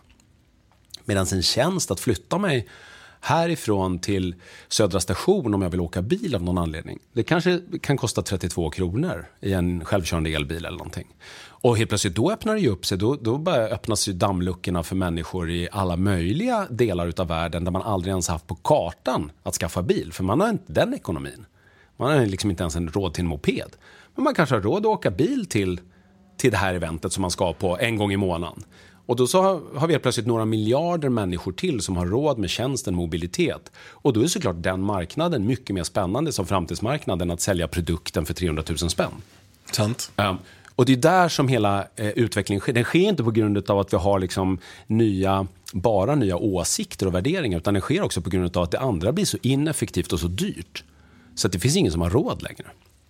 Medan en tjänst att flytta mig härifrån till Södra station om jag vill åka bil av någon anledning, det kanske kan kosta 32 kronor i en självkörande elbil eller någonting. Och helt plötsligt då öppnar det ju upp sig, då bara öppnas ju dammluckorna för människor i alla möjliga delar utav världen där man aldrig ens haft på kartan att skaffa bil, för man har inte den ekonomin. Man har liksom inte ens en råd till en moped. Men man kanske har råd att åka bil till det här eventet som man ska på en gång i månaden. Och då så har vi plötsligt några miljarder människor till som har råd med tjänsten mobilitet. Och då är såklart den marknaden mycket mer spännande som framtidsmarknaden att sälja produkten för 300 000 spänn. Sant. Och det är där som hela utvecklingen sker. Den sker inte på grund av att vi har liksom nya åsikter och värderingar, utan den sker också på grund av att det andra blir så ineffektivt och så dyrt. Så att det finns ingen som har råd längre.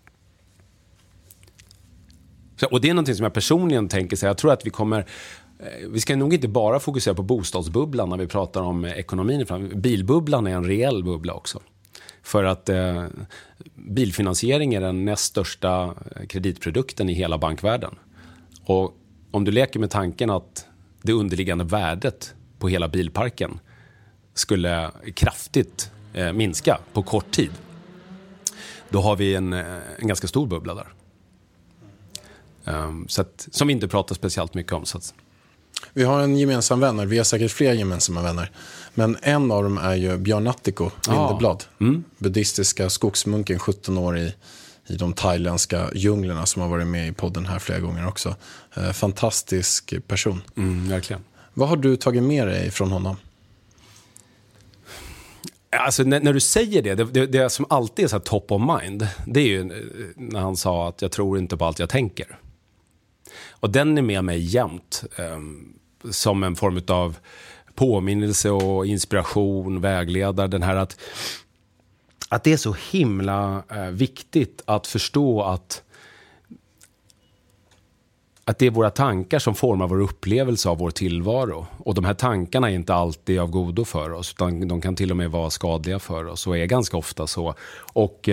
Och det är någonting som jag personligen tänker sig. Jag tror att vi ska nog inte bara fokusera på bostadsbubblan när vi pratar om ekonomin. Bilbubblan är en reell bubbla också. För att bilfinansiering är den näst största kreditprodukten i hela bankvärlden. Och om du leker med tanken att det underliggande värdet på hela bilparken skulle kraftigt minska på kort tid, då har vi en ganska stor bubbla där. Som vi inte pratar speciellt mycket om. Så att... Vi har en gemensam vänner, vi har säkert fler gemensamma vänner. Men en av dem är ju Björn Attiko Lindeblad. Buddhistiska skogsmunken, 17 år i de thailändska djunglerna, som har varit med i podden här flera gånger också. Fantastisk person. Verkligen. Vad har du tagit med dig från honom? Alltså när du säger det som alltid är så här top of mind, det är ju när han sa att jag tror inte på allt jag tänker. Och den är med mig jämt som en form av påminnelse och inspiration, vägledare. Den här att det är så himla viktigt att förstå att att det är våra tankar som formar vår upplevelse av vår tillvaro. Och de här tankarna är inte alltid av godo för oss, utan de kan till och med vara skadliga för oss och är ganska ofta så. Och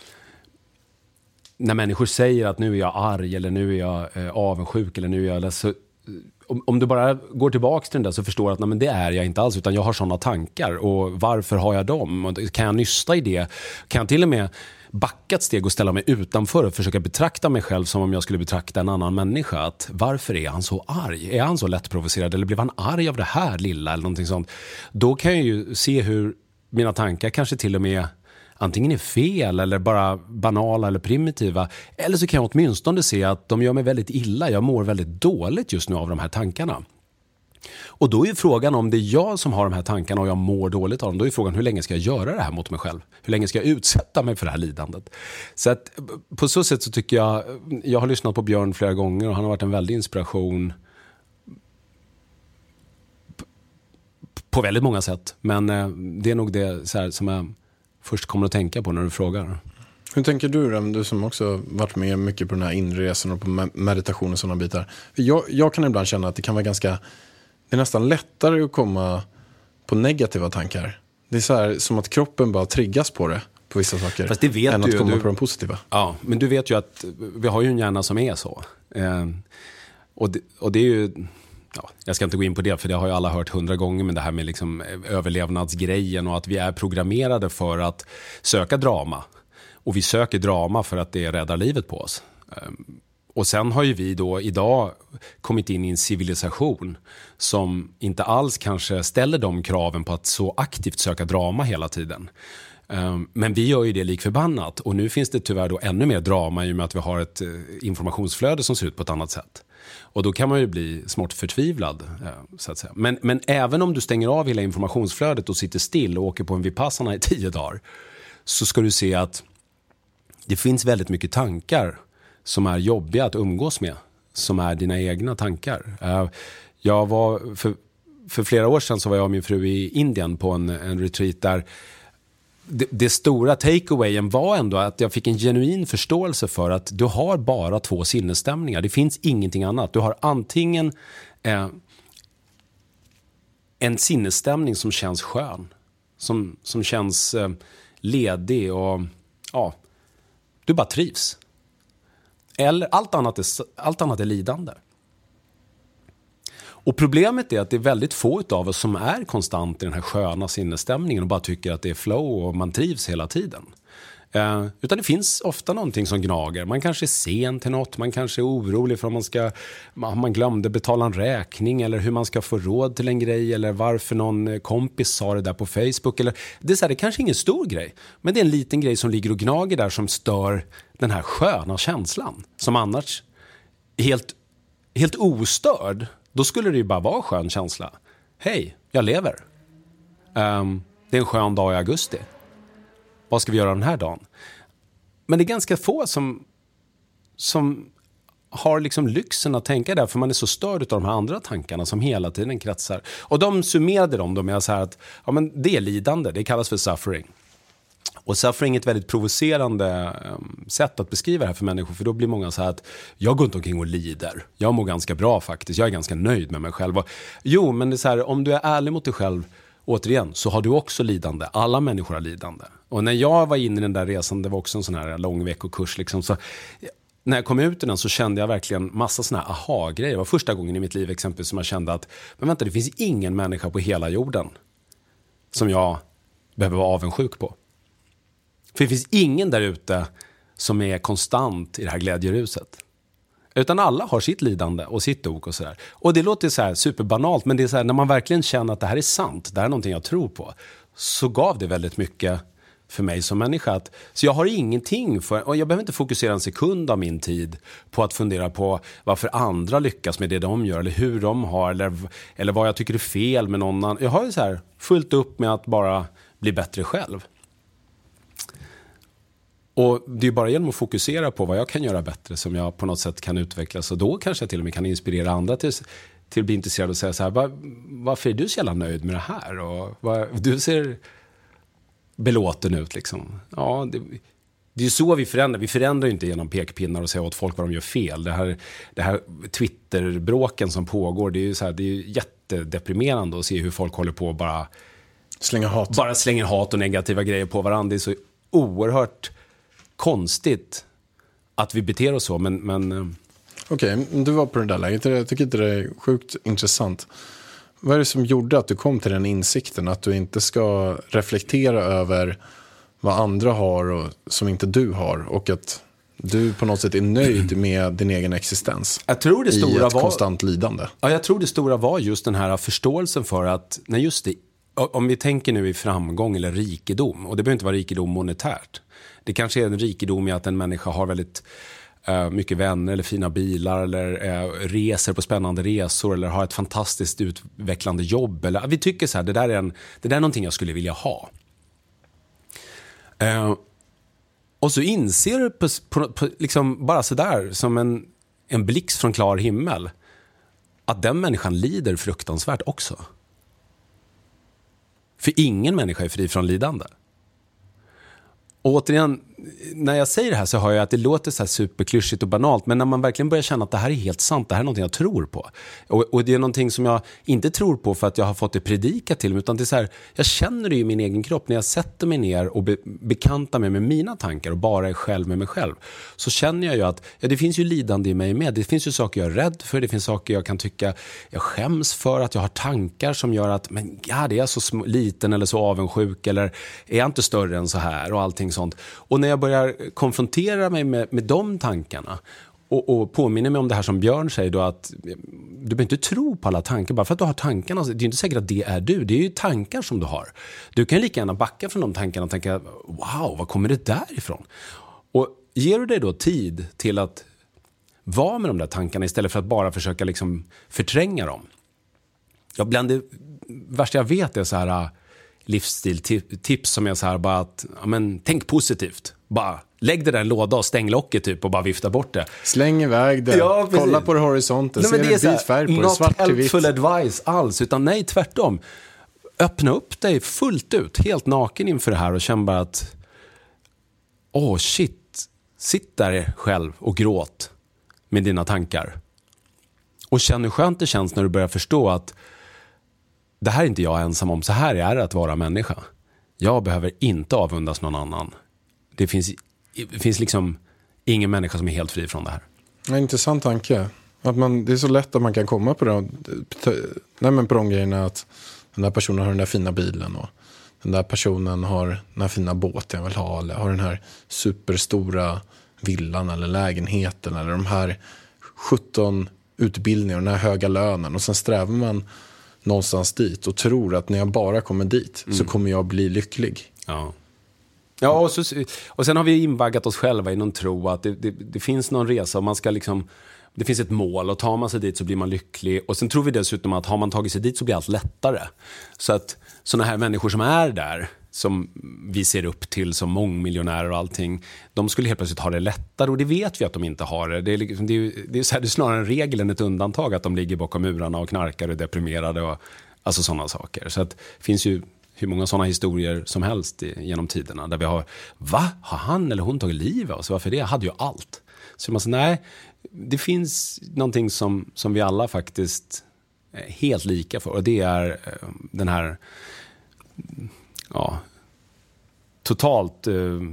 när människor säger att nu är jag arg eller nu är jag avundsjuk eller nu är jag ledsen, om du bara går tillbaka till den där så förstår du att nej, men det är jag inte alls, utan jag har sådana tankar. Och varför har jag dem? Och kan jag nysta i det? Kan jag till och med backa ett steg och ställa mig utanför och försöka betrakta mig själv som om jag skulle betrakta en annan människa? Att varför är han så arg? Är han så lättprovocerad? Eller blev han arg av det här lilla eller någonting sånt? Då kan jag ju se hur mina tankar kanske till och med antingen är fel eller bara banala eller primitiva. Eller så kan jag åtminstone se att de gör mig väldigt illa. Jag mår väldigt dåligt just nu av de här tankarna. Och då är frågan, om det är jag som har de här tankarna och jag mår dåligt av dem, då är frågan, hur länge ska jag göra det här mot mig själv? Hur länge ska jag utsätta mig för det här lidandet? Så att på så sätt så tycker jag har lyssnat på Björn flera gånger och han har varit en väldig inspiration på väldigt många sätt. Men det är nog det så här, som jag först kommer att tänka på när du frågar. Hur tänker du då, du som också varit med mycket på den här inresan och på meditation och sådana bitar? Jag kan ibland känna att det kan vara det är nästan lättare att komma på negativa tankar. Det är så här som att kroppen bara triggas på det, på vissa saker. Fast det vet än du, att komma på de positiva. Ja, men du vet ju att vi har ju en hjärna som är så. Och det är ju... Ja, jag ska inte gå in på det, för det har ju alla hört 100 gånger, men det här med liksom överlevnadsgrejen och att vi är programmerade för att söka drama. Och vi söker drama för att det räddar livet på oss. Och sen har ju vi då idag kommit in i en civilisation som inte alls kanske ställer de kraven på att så aktivt söka drama hela tiden. Men vi gör ju det likförbannat, och nu finns det tyvärr då ännu mer drama i och med att vi har ett informationsflöde som ser ut på ett annat sätt. Och då kan man ju bli smått förtvivlad, så att säga. Men även om du stänger av hela informationsflödet och sitter still och åker på en Vipassana i 10 dagar, så ska du se att det finns väldigt mycket tankar som är jobbiga att umgås med, som är dina egna tankar. Jag var för flera år sedan så var jag och min fru i Indien på en retreat där det stora takeawayen var ändå att jag fick en genuin förståelse för att du har bara 2 sinnesstämningar. Det finns ingenting annat. Du har antingen en sinnesstämning som känns skön, som känns ledig och ja, du bara trivs. Eller allt annat är lidande. Och problemet är att det är väldigt få av oss som är konstant i den här sköna sinnesstämningen och bara tycker att det är flow och man trivs hela tiden. Utan det finns ofta någonting som gnager. Man kanske är sen till något, man kanske är orolig för om man glömde betala en räkning, eller hur man ska få råd till en grej, eller varför någon kompis sa det där på Facebook. Eller, det är så här, det är kanske ingen stor grej, men det är en liten grej som ligger och gnager där som stör den här sköna känslan. Som annars helt ostörd, då skulle det ju bara vara en skön känsla. Hej, jag lever. Det är en skön dag i augusti. Vad ska vi göra den här dagen? Men det är ganska få som har liksom lyxen att tänka där, för man är så störd av de här andra tankarna som hela tiden kretsar. Och de summerade dem med så här att ja, men det är lidande, det kallas för suffering. Och suffering är ett väldigt provocerande sätt att beskriva det här för människor, för då blir många så här att jag går inte omkring och lider. Jag mår ganska bra faktiskt, jag är ganska nöjd med mig själv. Jo, men det är så här, om du är ärlig mot dig själv, återigen, så har du också lidande. Alla människor har lidande. Och när jag var inne i den där resan, det var också en sån här lång veckokurs liksom, så när jag kom ut i den så kände jag verkligen massa såna här aha-grejer. Det var första gången i mitt liv exempelvis som jag kände att men vänta, det finns ingen människa på hela jorden som jag behöver vara avundsjuk på. För det finns ingen där ute som är konstant i det här glädjeruset. Utan alla har sitt lidande och sitt ok och sådär. Och det låter så här superbanalt, men det är så här, när man verkligen känner att det här är sant, det här är någonting jag tror på, så gav det väldigt mycket för mig som människa. Så jag har ingenting och jag behöver inte fokusera en sekund av min tid på att fundera på varför andra lyckas med det de gör, eller hur de har, eller vad jag tycker är fel med någon annan. Jag har ju så här fullt upp med att bara bli bättre själv. Och det är bara genom att fokusera på vad jag kan göra bättre som jag på något sätt kan utvecklas. Och då kanske jag till och med kan inspirera andra till att bli intresserade och säga så här, varför är du så jävla nöjd med det här? Och du ser belåten ut liksom. Ja, Det är ju så vi förändrar. Vi förändrar ju inte genom pekpinnar och säga åt folk vad de gör fel. Det här Twitter-bråken som pågår, det är ju så här, det är ju jättedeprimerande att se hur folk håller på och bara slänger hat och negativa grejer på varandra. Det är så oerhört konstigt att vi beter oss så, men... Okej, du var på det där läget. Jag tycker inte det är sjukt intressant. Vad är det som gjorde att du kom till den insikten att du inte ska reflektera över vad andra har och som inte du har, och att du på något sätt är nöjd med din egen existens? Jag tror det stora i ett konstant lidande. Ja, jag tror det stora var just den här förståelsen för att, när just det, om vi tänker nu i framgång eller rikedom, och det behöver inte vara rikedom monetärt. Det kanske är en rikedom i att en människa har väldigt mycket vänner eller fina bilar eller reser på spännande resor eller har ett fantastiskt utvecklande jobb. Eller, vi tycker så här, det där är någonting jag skulle vilja ha. Och så inser du på liksom bara så där som en blixt från klar himmel att den människan lider fruktansvärt också. För ingen människa är fri från lidande. Och återigen, när jag säger det här så hör jag att det låter så här superklyschigt och banalt, men när man verkligen börjar känna att det här är helt sant, det här är någonting jag tror på. Och det är någonting som jag inte tror på för att jag har fått det predikat till mig, utan det är så här, jag känner det i min egen kropp när jag sätter mig ner och bekantar mig med mina tankar och bara är själv med mig själv. Så känner jag ju att det finns ju lidande i mig med. Det finns ju saker jag är rädd för, det finns saker jag kan tycka jag skäms för, att jag har tankar som gör att men ja, det är så liten eller så avundsjuk eller är jag inte större än så här och allting sånt. Och när jag börjar konfrontera mig med de tankarna och påminner mig om det här som Björn säger då, att du behöver inte tro på alla tankar bara för att du har tankarna. Det är inte säkert att det är du, det är ju tankar som du har. Du kan lika gärna backa från de tankarna och tänka, wow, vad kommer det där ifrån? Och ger du dig då tid till att vara med de där tankarna istället för att bara försöka liksom förtränga dem. Bland det värsta jag vet är så här livsstiltips som är så här bara att tänk positivt. Bara lägg det där i en låda och stäng locket typ och bara vifta bort det. Släng iväg det. Ja, kolla på det horisonten. Se en vit färg på det, svart till vitt. Not helpful advice alls, utan nej, tvärtom. Öppna upp dig fullt ut, helt naken inför det här och känn bara att shit, sitt där själv och gråt med dina tankar. Och känn hur skönt det känns när du börjar förstå att det här är inte jag ensam om. Så här är det att vara människa. Jag behöver inte avundas någon annan. Det finns liksom ingen människa som är helt fri från det här. En intressant tanke. Att det är så lätt att man kan komma på det. På de grejerna att den där personen har den där fina bilen och den där personen har den här fina båten jag vill ha, eller har den här superstora villan eller lägenheten eller de här 17 utbildningarna och den här höga lönen, och sen strävar man någonstans dit och tror att när jag bara kommer dit så kommer jag bli lycklig. Ja, och sen har vi invaggat oss själva i någon tro att det finns någon resa och man ska liksom, det finns ett mål och tar man sig dit så blir man lycklig. Och sen tror vi dessutom att har man tagit sig dit så blir allt lättare. Så att såna här människor som är där, som vi ser upp till som mångmiljonärer och allting, de skulle helt plötsligt ha det lättare, och det vet vi att de inte har det. Det är snarare en regel än ett undantag att de ligger bakom murarna och knarkar och är deprimerade och alltså sådana saker. Så att det finns ju hur många sådana historier som helst genom tiderna där vi har, har han eller hon tagit livet av sig? Varför det? Jag hade ju allt. Så man säger, nej, det finns någonting som vi alla faktiskt är helt lika för, och det är den här totalt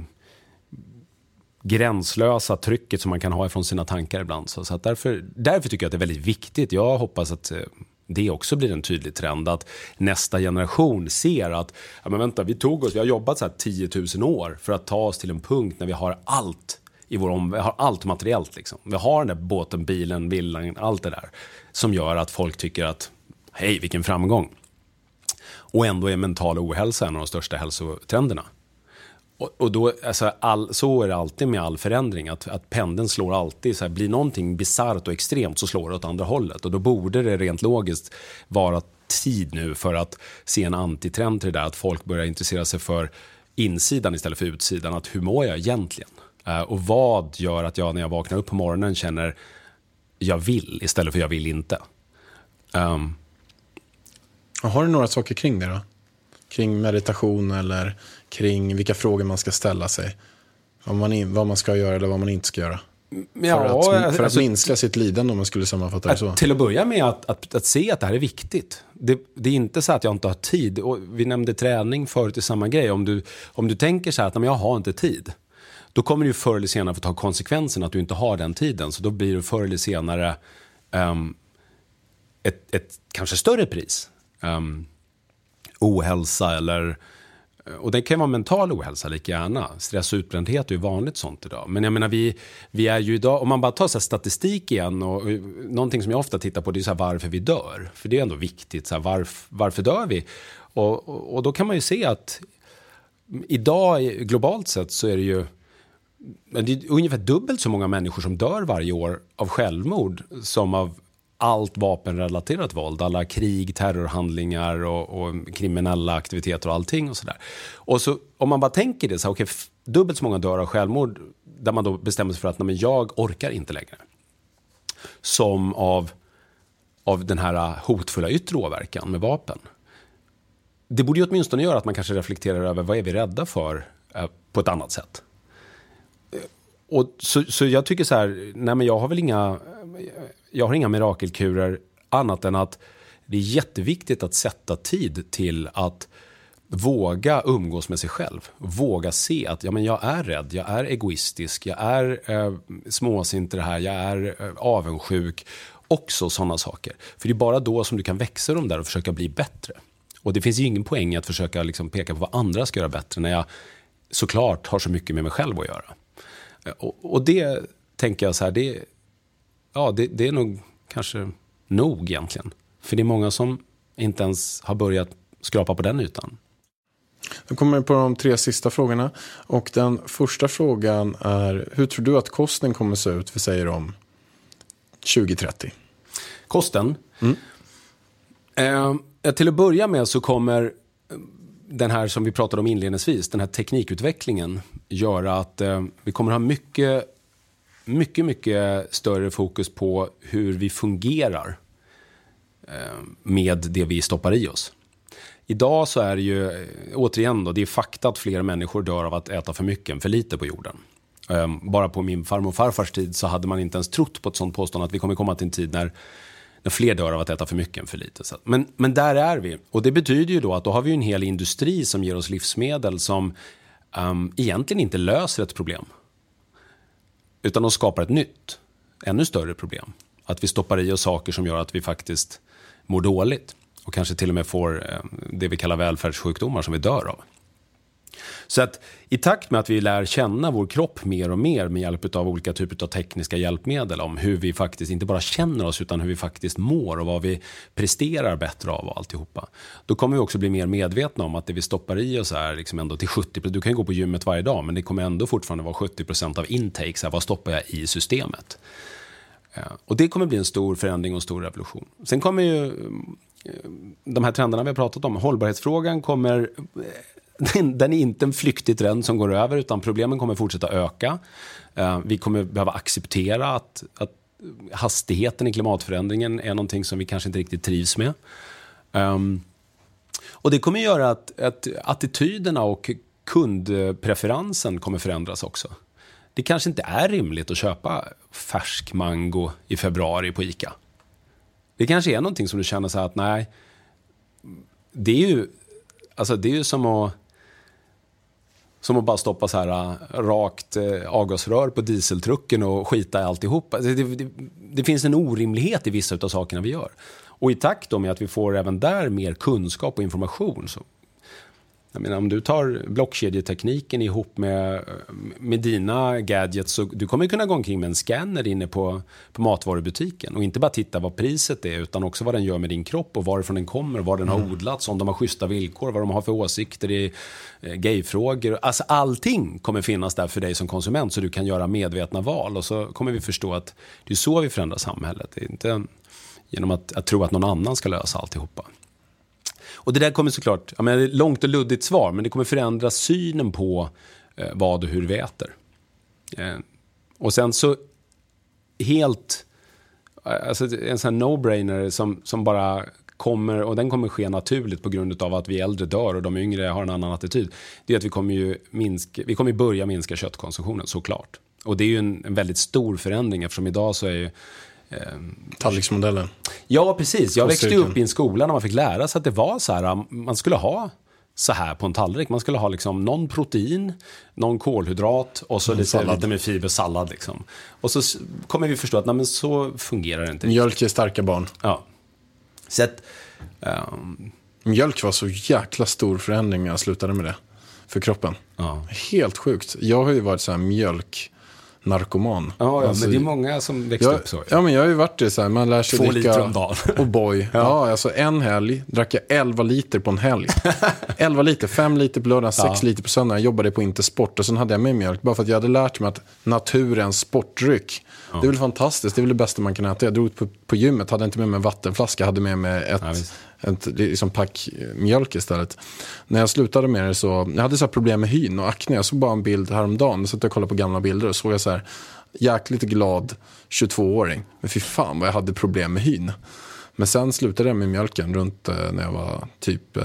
gränslösa trycket som man kan ha ifrån sina tankar ibland. Så att därför tycker jag att det är väldigt viktigt. Jag hoppas att det också blir en tydlig trend, att nästa generation ser att men vänta, vi har jobbat så här 10 000 år för att ta oss till en punkt när vi har allt i vi har allt materiellt liksom. Vi har den där båten, bilen, villan, allt det där som gör att folk tycker att hej, vilken framgång. Och ändå är mental ohälsa en av de största hälsotrenderna. Och då, alltså, så är det alltid med all förändring, att pendeln slår alltid, så här, blir någonting bizarrt och extremt så slår det åt andra hållet. Och då borde det rent logiskt vara tid nu för att se en antitrend till det där, att folk börjar intressera sig för insidan istället för utsidan. Att hur mår jag egentligen? Och vad gör att jag när jag vaknar upp på morgonen känner jag vill istället för jag vill inte? Har du några saker kring det då? Kring meditation eller kring vilka frågor man ska ställa sig? vad man ska göra eller vad man inte ska göra. För att minska sitt lidande, om man skulle sammanfatta det så. Till att börja med att se att det här är viktigt. Det är inte så att jag inte har tid. Och vi nämnde träning förut i samma grej. Om du tänker så här att jag har inte tid, då kommer du förr eller senare få ta konsekvensen att du inte har den tiden. Så då blir det förr eller senare ett kanske större pris. Ohälsa eller... Och det kan vara mental ohälsa lika gärna. Stress och utbrändhet är ju vanligt sånt idag. Men jag menar, vi är ju idag, om man bara tar så här statistik igen, och någonting som jag ofta tittar på, det är så här varför vi dör. För det är ändå viktigt, så här, varför dör vi? Och då kan man ju se att idag globalt sett så är det är ungefär dubbelt så många människor som dör varje år av självmord som av allt vapenrelaterat våld, alla krig, terrorhandlingar och kriminella aktiviteter och allting och sådär. Och så om man bara tänker det så här, okej, dubbelt så många dör av självmord, där man då bestämmer sig för att men jag orkar inte längre. Som av den här hotfulla yttre åverkan med vapen. Det borde ju åtminstone göra att man kanske reflekterar över vad är vi rädda för på ett annat sätt. Och så jag tycker så här, nej men jag har inga mirakelkurer annat än att det är jätteviktigt att sätta tid till att våga umgås med sig själv. Våga se att jag är rädd, jag är egoistisk, jag är småsint i det här, jag är avundsjuk. Också sådana saker. För det är bara då som du kan växa dem där och försöka bli bättre. Och det finns ju ingen poäng i att försöka liksom peka på vad andra ska göra bättre när jag såklart har så mycket med mig själv att göra. Och det tänker jag så här, det är nog kanske nog egentligen. För det är många som inte ens har börjat skrapa på den ytan. Då kommer vi på de 3 sista frågorna. Och den första frågan är, hur tror du att kosten kommer se ut, vi säger om 2030? Kosten? Till att börja med så kommer den här som vi pratade om inledningsvis, den här teknikutvecklingen göra att vi kommer ha mycket större fokus på hur vi fungerar med det vi stoppar i oss. Idag så är det ju, återigen då, det är fakta att fler människor dör av att äta för mycket än för lite på jorden. Bara på min farmor och farfars tid så hade man inte ens trott på ett sånt påstående att vi kommer komma till en tid när fler dör av att äta för mycket än för lite. Men där är vi. Och det betyder ju då att då har vi en hel industri som ger oss livsmedel som egentligen inte löser ett problem. Utan de skapar ett nytt, ännu större problem. Att vi stoppar i oss saker som gör att vi faktiskt mår dåligt. Och kanske till och med får det vi kallar välfärdssjukdomar som vi dör av. Så att i takt med att vi lär känna vår kropp mer och mer med hjälp av olika typer av tekniska hjälpmedel om hur vi faktiskt inte bara känner oss utan hur vi faktiskt mår och vad vi presterar bättre av och alltihopa. Då kommer vi också bli mer medvetna om att det vi stoppar i oss är liksom ändå till 70%. Du kan ju gå på gymmet varje dag men det kommer ändå fortfarande vara 70% av intake. Så här, vad stoppar jag i systemet? Och det kommer bli en stor förändring och en stor revolution. Sen kommer ju de här trenderna vi har pratat om. Hållbarhetsfrågan kommer... Den är inte en flyktig trend som går över utan problemen kommer fortsätta öka. Vi kommer behöva acceptera att hastigheten i klimatförändringen är någonting som vi kanske inte riktigt trivs med. Och det kommer göra att attityderna och kundpreferensen kommer förändras också. Det kanske inte är rimligt att köpa färsk mango i februari på ICA. Det kanske är någonting som du känner så här att nej, det är ju som att bara stoppa så här rakt avgasrör på dieseltrucken och skita i alltihop. Det finns en orimlighet i vissa av sakerna vi gör. Och i takt då med att vi får även där mer kunskap och information så jag menar, om du tar blockkedjetekniken ihop med dina gadgets så du kommer kunna gå omkring med en scanner inne på matvarubutiken och inte bara titta vad priset är utan också vad den gör med din kropp och varifrån den kommer och var den har odlats, om de har schyssta villkor, vad de har för åsikter i gayfrågor. Alltså allting kommer finnas där för dig som konsument så du kan göra medvetna val och så kommer vi förstå att det är så vi förändrar samhället. Det är inte genom att tro att någon annan ska lösa alltihopa. Och det där kommer såklart, det är långt och luddigt svar, men det kommer förändra synen på vad och hur vi äter. Och sen så helt, alltså en sån här no-brainer som bara och den kommer ske naturligt på grund av att vi äldre dör och de yngre har en annan attityd, det är att vi kommer börja minska köttkonsumtionen, såklart. Och det är ju en väldigt stor förändring, eftersom idag så är ju tallriksmodellen. Ja, precis. Jag växte upp i en skola där man fick lära sig att det var så här, man skulle ha så här på en tallrik. Man skulle ha liksom någon protein, någon kolhydrat och så lite med fibersallad liksom. Och så kommer vi förstå att nej, men så fungerar det inte. Mjölk är starka barn. Ja. Så att, mjölk var så jäkla stor förändring när jag slutade med det för kroppen. Ja. Helt sjukt. Jag har ju varit så här mjölknarkoman. Ja, men det är många som växte upp så. Ja, men jag har ju varit det så här. Man lär sig 2 liter om dagen. Och boy. Ja, alltså en helg drack jag 11 liter på en helg. 11 liter, 5 liter på lördagen, 6 liter på söndag. Jag jobbade på Intersport och sen hade jag med mjölk. Bara för att jag hade lärt mig att naturens sportdryck, det är väl fantastiskt. Det är väl det bästa man kan äta. Jag drog ut på gymmet, hade inte med mig en vattenflaska. Hade med mig ett liksom pack mjölk istället. När jag slutade med det så, jag hade så här problem med hyn och akne. Jag såg bara en bild häromdagen, så att jag kollade på gamla bilder och såg jag så här jäkligt glad 22-åring. Men fy fan vad jag hade problem med hyn. Men sen slutade jag med mjölken runt när jag var typ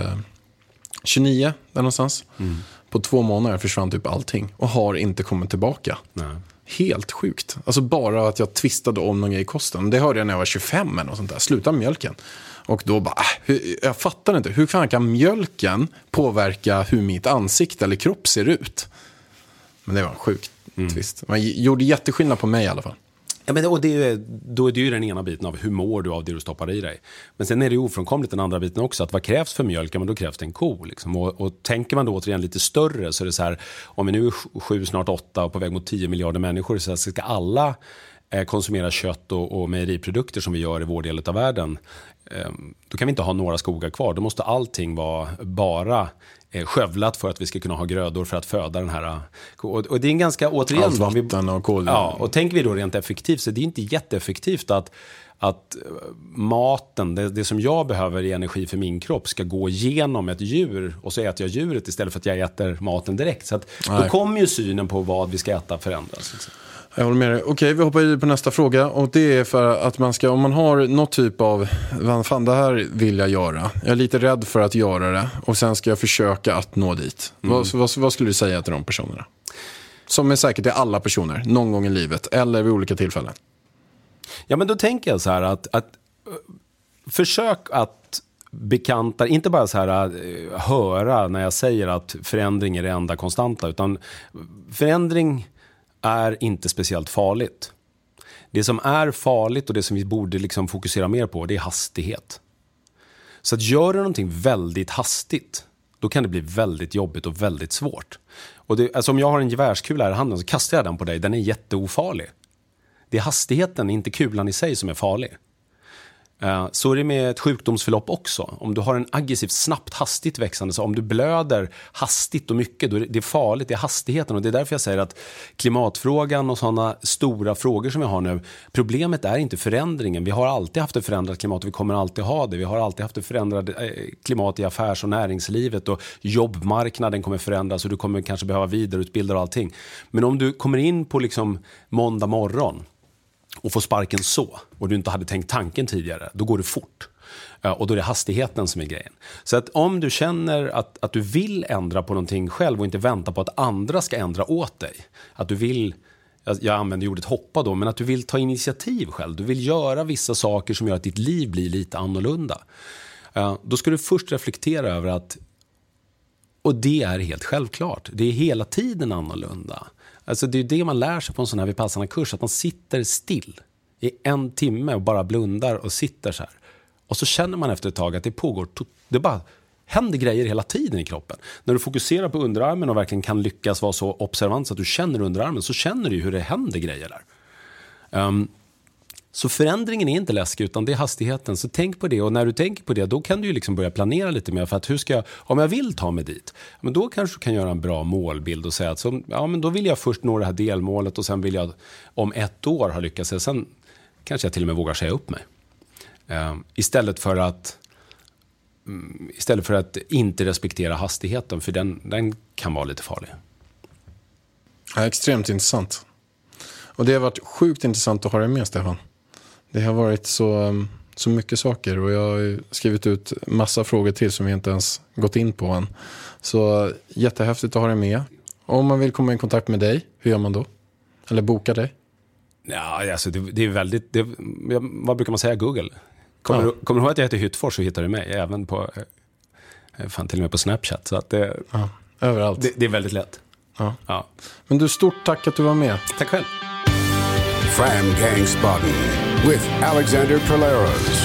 29 där någonstans. På 2 månader försvann typ allting och har inte kommit tillbaka. Nej. Helt sjukt. Alltså bara att jag tvistade om någon grej i kosten. Det hörde jag när jag var 25 eller något sånt där. Sluta med mjölken. Och då bara, jag fattar inte. Hur fan kan mjölken påverka hur mitt ansikte eller kropp ser ut? Men det var en sjukt twist. Man gjorde jätteskillnad på mig i alla fall. Ja, men då är det ju den ena biten av hur mår du av det du stoppar i dig. Men sen är det ju ofrånkomligt den andra biten också, att vad krävs för mjölk? Men då krävs det en ko. Liksom. Och tänker man då återigen lite större, så är det så här, om vi nu är 7, snart 8 och på väg mot 10 miljarder människor, så ska alla konsumera kött och mejeriprodukter som vi gör i vår del av världen. Då kan vi inte ha några skogar kvar. Då måste allting vara bara skövlat för att vi ska kunna ha grödor för att föda den här. Och det är en ganska, återigen, allt vatten och kol. Ja, och tänker vi då rent effektivt, så det är inte jätteeffektivt att maten, det som jag behöver i energi för min kropp, ska gå igenom ett djur och så äter jag djuret istället för att jag äter maten direkt. Så att då kommer ju synen på vad vi ska äta förändras. Liksom. Jag håller med dig. Okej, vi hoppar på nästa fråga. Och det är för att man ska, om man har något typ av, vad fan det här vill jag göra. Jag är lite rädd för att göra det. Och sen ska jag försöka att nå dit. Vad skulle du säga till de personerna? Som är säkert till alla personer, någon gång i livet. Eller vid olika tillfällen. Ja, men då tänker jag så här att försök att bekanta, inte bara så här höra när jag säger att förändring är det enda konstanta, utan förändring är inte speciellt farligt. Det som är farligt och det som vi borde liksom fokusera mer på, det är hastighet. Så att gör du någonting väldigt hastigt, då kan det bli väldigt jobbigt och väldigt svårt. Och alltså om jag har en gevärskula här i handen så kastar jag den på dig, den är jätteofarlig. Det är hastigheten, inte kulan i sig, som är farlig. Så är det med ett sjukdomsförlopp också. Om du har en aggressivt, snabbt, hastigt växande, så om du blöder hastigt och mycket, då är det farligt, det är hastigheten. Och det är därför jag säger att klimatfrågan och sådana stora frågor som vi har nu, problemet är inte förändringen. Vi har alltid haft ett förändrat klimat och vi kommer alltid ha det. Vi har alltid haft ett förändrat klimat i affärs- och näringslivet, och jobbmarknaden kommer förändras och du kommer kanske behöva vidareutbilda och allting. Men om du kommer in på liksom måndag morgon och får sparken så, och du inte hade tänkt tanken tidigare, då går det fort. Och då är det hastigheten som är grejen. Så att om du känner att du vill ändra på någonting själv och inte vänta på att andra ska ändra åt dig. Att du vill, jag använder ordet hoppa då, men att du vill ta initiativ själv. Du vill göra vissa saker som gör att ditt liv blir lite annorlunda. Då ska du först reflektera över att, och det är helt självklart, det är hela tiden annorlunda. Alltså det är det man lär sig på en sån här Vipassana-kurs, att man sitter still i 1 timme och bara blundar och sitter så här. Och så känner man efter ett tag att det pågår, det bara händer grejer hela tiden i kroppen. När du fokuserar på underarmen och verkligen kan lyckas vara så observant så att du känner underarmen, så känner du hur det händer grejer där. Så förändringen är inte läskig, utan det är hastigheten. Så tänk på det, och när du tänker på det, då kan du ju liksom börja planera lite mer för att hur ska jag, om jag vill ta mig dit, men då kanske du kan göra en bra målbild och säga att så, ja, men då vill jag först nå det här delmålet och sen vill jag om 1 år ha lyckats, sen kanske jag till och med vågar säga upp mig. Istället för att inte respektera hastigheten, för den kan vara lite farlig. Ja, extremt intressant. Och det har varit sjukt intressant att ha dig med, Stefan. Det har varit så så mycket saker. Och jag har skrivit ut massa frågor till som vi inte ens gått in på än. Så jättehäftigt att ha dig med. Och om man vill komma i kontakt med dig, hur gör man då? Eller boka dig? Ja, alltså det är väldigt... vad brukar man säga? Google. Kommer du ihåg att jag heter Hyttfors så hittar du mig även på... Fan, till och med på Snapchat. Så att det, överallt. Det är väldigt lätt. Ja. Men du, stort tack att du var med. Tack själv. Fram Gangsbaden with Alexander Polaros.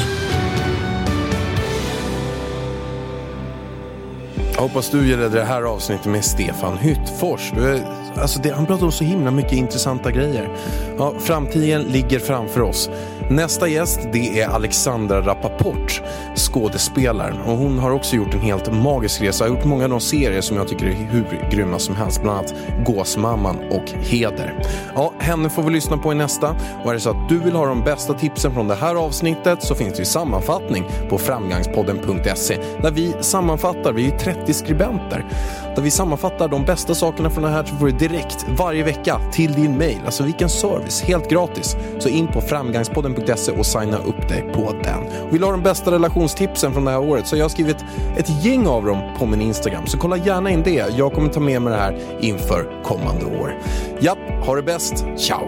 Jag hoppas du gillade det här avsnittet med Stefan Hyttfors. Han pratar om så himla mycket intressanta grejer. Ja, framtiden ligger framför oss. Nästa gäst, det är Alexandra Rappaport, skådespelaren. Och hon har också gjort en helt magisk resa. Har gjort många av de serier som jag tycker är hur grymma som helst. Bland annat Gåsmamman och Heder. Ja, henne får vi lyssna på i nästa. Och är det så att du vill ha de bästa tipsen från det här avsnittet så finns det ju sammanfattning på framgangspodden.se. Där vi sammanfattar, vi är ju 30 skribenter. Där vi sammanfattar de bästa sakerna från det här så får du direkt varje vecka till din mail. Alltså vilken service, helt gratis. Så in på framgangspodden.se och signa upp dig på den. Och vill ha de bästa relationstipsen från det här året så jag har skrivit ett gäng av dem på min Instagram. Så kolla gärna in det. Jag kommer ta med mig det här inför kommande år. Japp, ha det bäst. Ciao!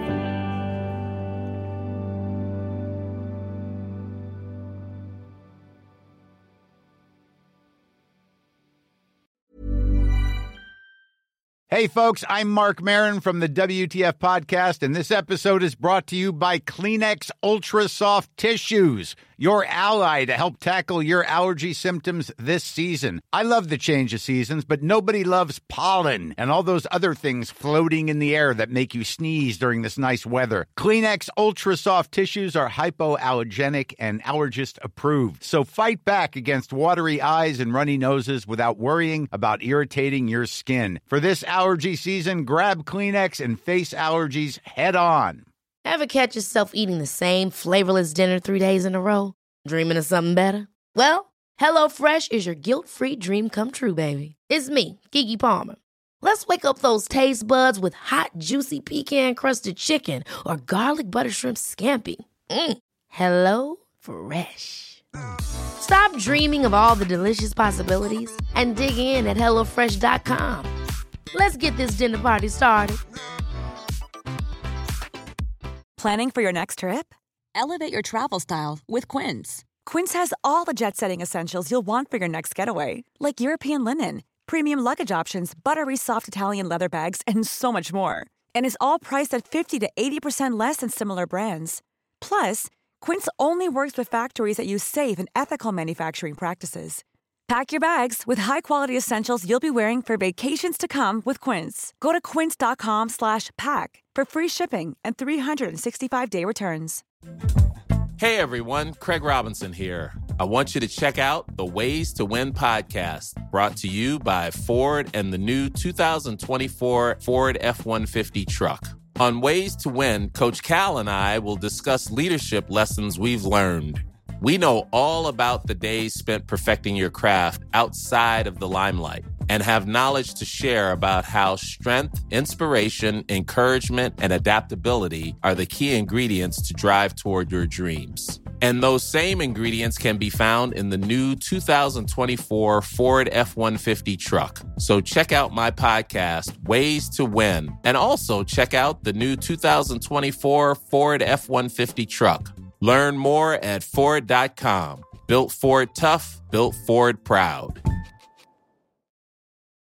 Hey, folks, I'm Mark Maron from the WTF Podcast, and this episode is brought to you by Kleenex Ultra Soft Tissues, your ally to help tackle your allergy symptoms this season. I love the change of seasons, but nobody loves pollen and all those other things floating in the air that make you sneeze during this nice weather. Kleenex Ultra Soft Tissues are hypoallergenic and allergist approved, so fight back against watery eyes and runny noses without worrying about irritating your skin. For this allergy season, grab Kleenex and face allergies head on. Ever catch yourself eating the same flavorless dinner 3 days in a row? Dreaming of something better? Well, HelloFresh is your guilt-free dream come true, baby. It's me, Keke Palmer. Let's wake up those taste buds with hot, juicy pecan-crusted chicken or garlic butter shrimp scampi. Hello Fresh. Stop dreaming of all the delicious possibilities and dig in at HelloFresh.com. Let's get this dinner party started. Planning for your next trip? Elevate your travel style with Quince. Quince has all the jet-setting essentials you'll want for your next getaway, like European linen, premium luggage options, buttery soft Italian leather bags, and so much more. And is all priced at 50 to 80% less than similar brands. Plus, Quince only works with factories that use safe and ethical manufacturing practices. Pack your bags with high-quality essentials you'll be wearing for vacations to come with Quince. Go to quince.com/pack for free shipping and 365-day returns. Hey everyone, Craig Robinson here. I want you to check out the Ways to Win podcast, brought to you by Ford and the new 2024 Ford F-150 truck. On Ways to Win, Coach Cal and I will discuss leadership lessons we've learned. We know all about the days spent perfecting your craft outside of the limelight and have knowledge to share about how strength, inspiration, encouragement, and adaptability are the key ingredients to drive toward your dreams. And those same ingredients can be found in the new 2024 Ford F-150 truck. So check out my podcast, Ways to Win, and also check out the new 2024 Ford F-150 truck. Learn more at Ford.com. Built Ford tough, built Ford proud.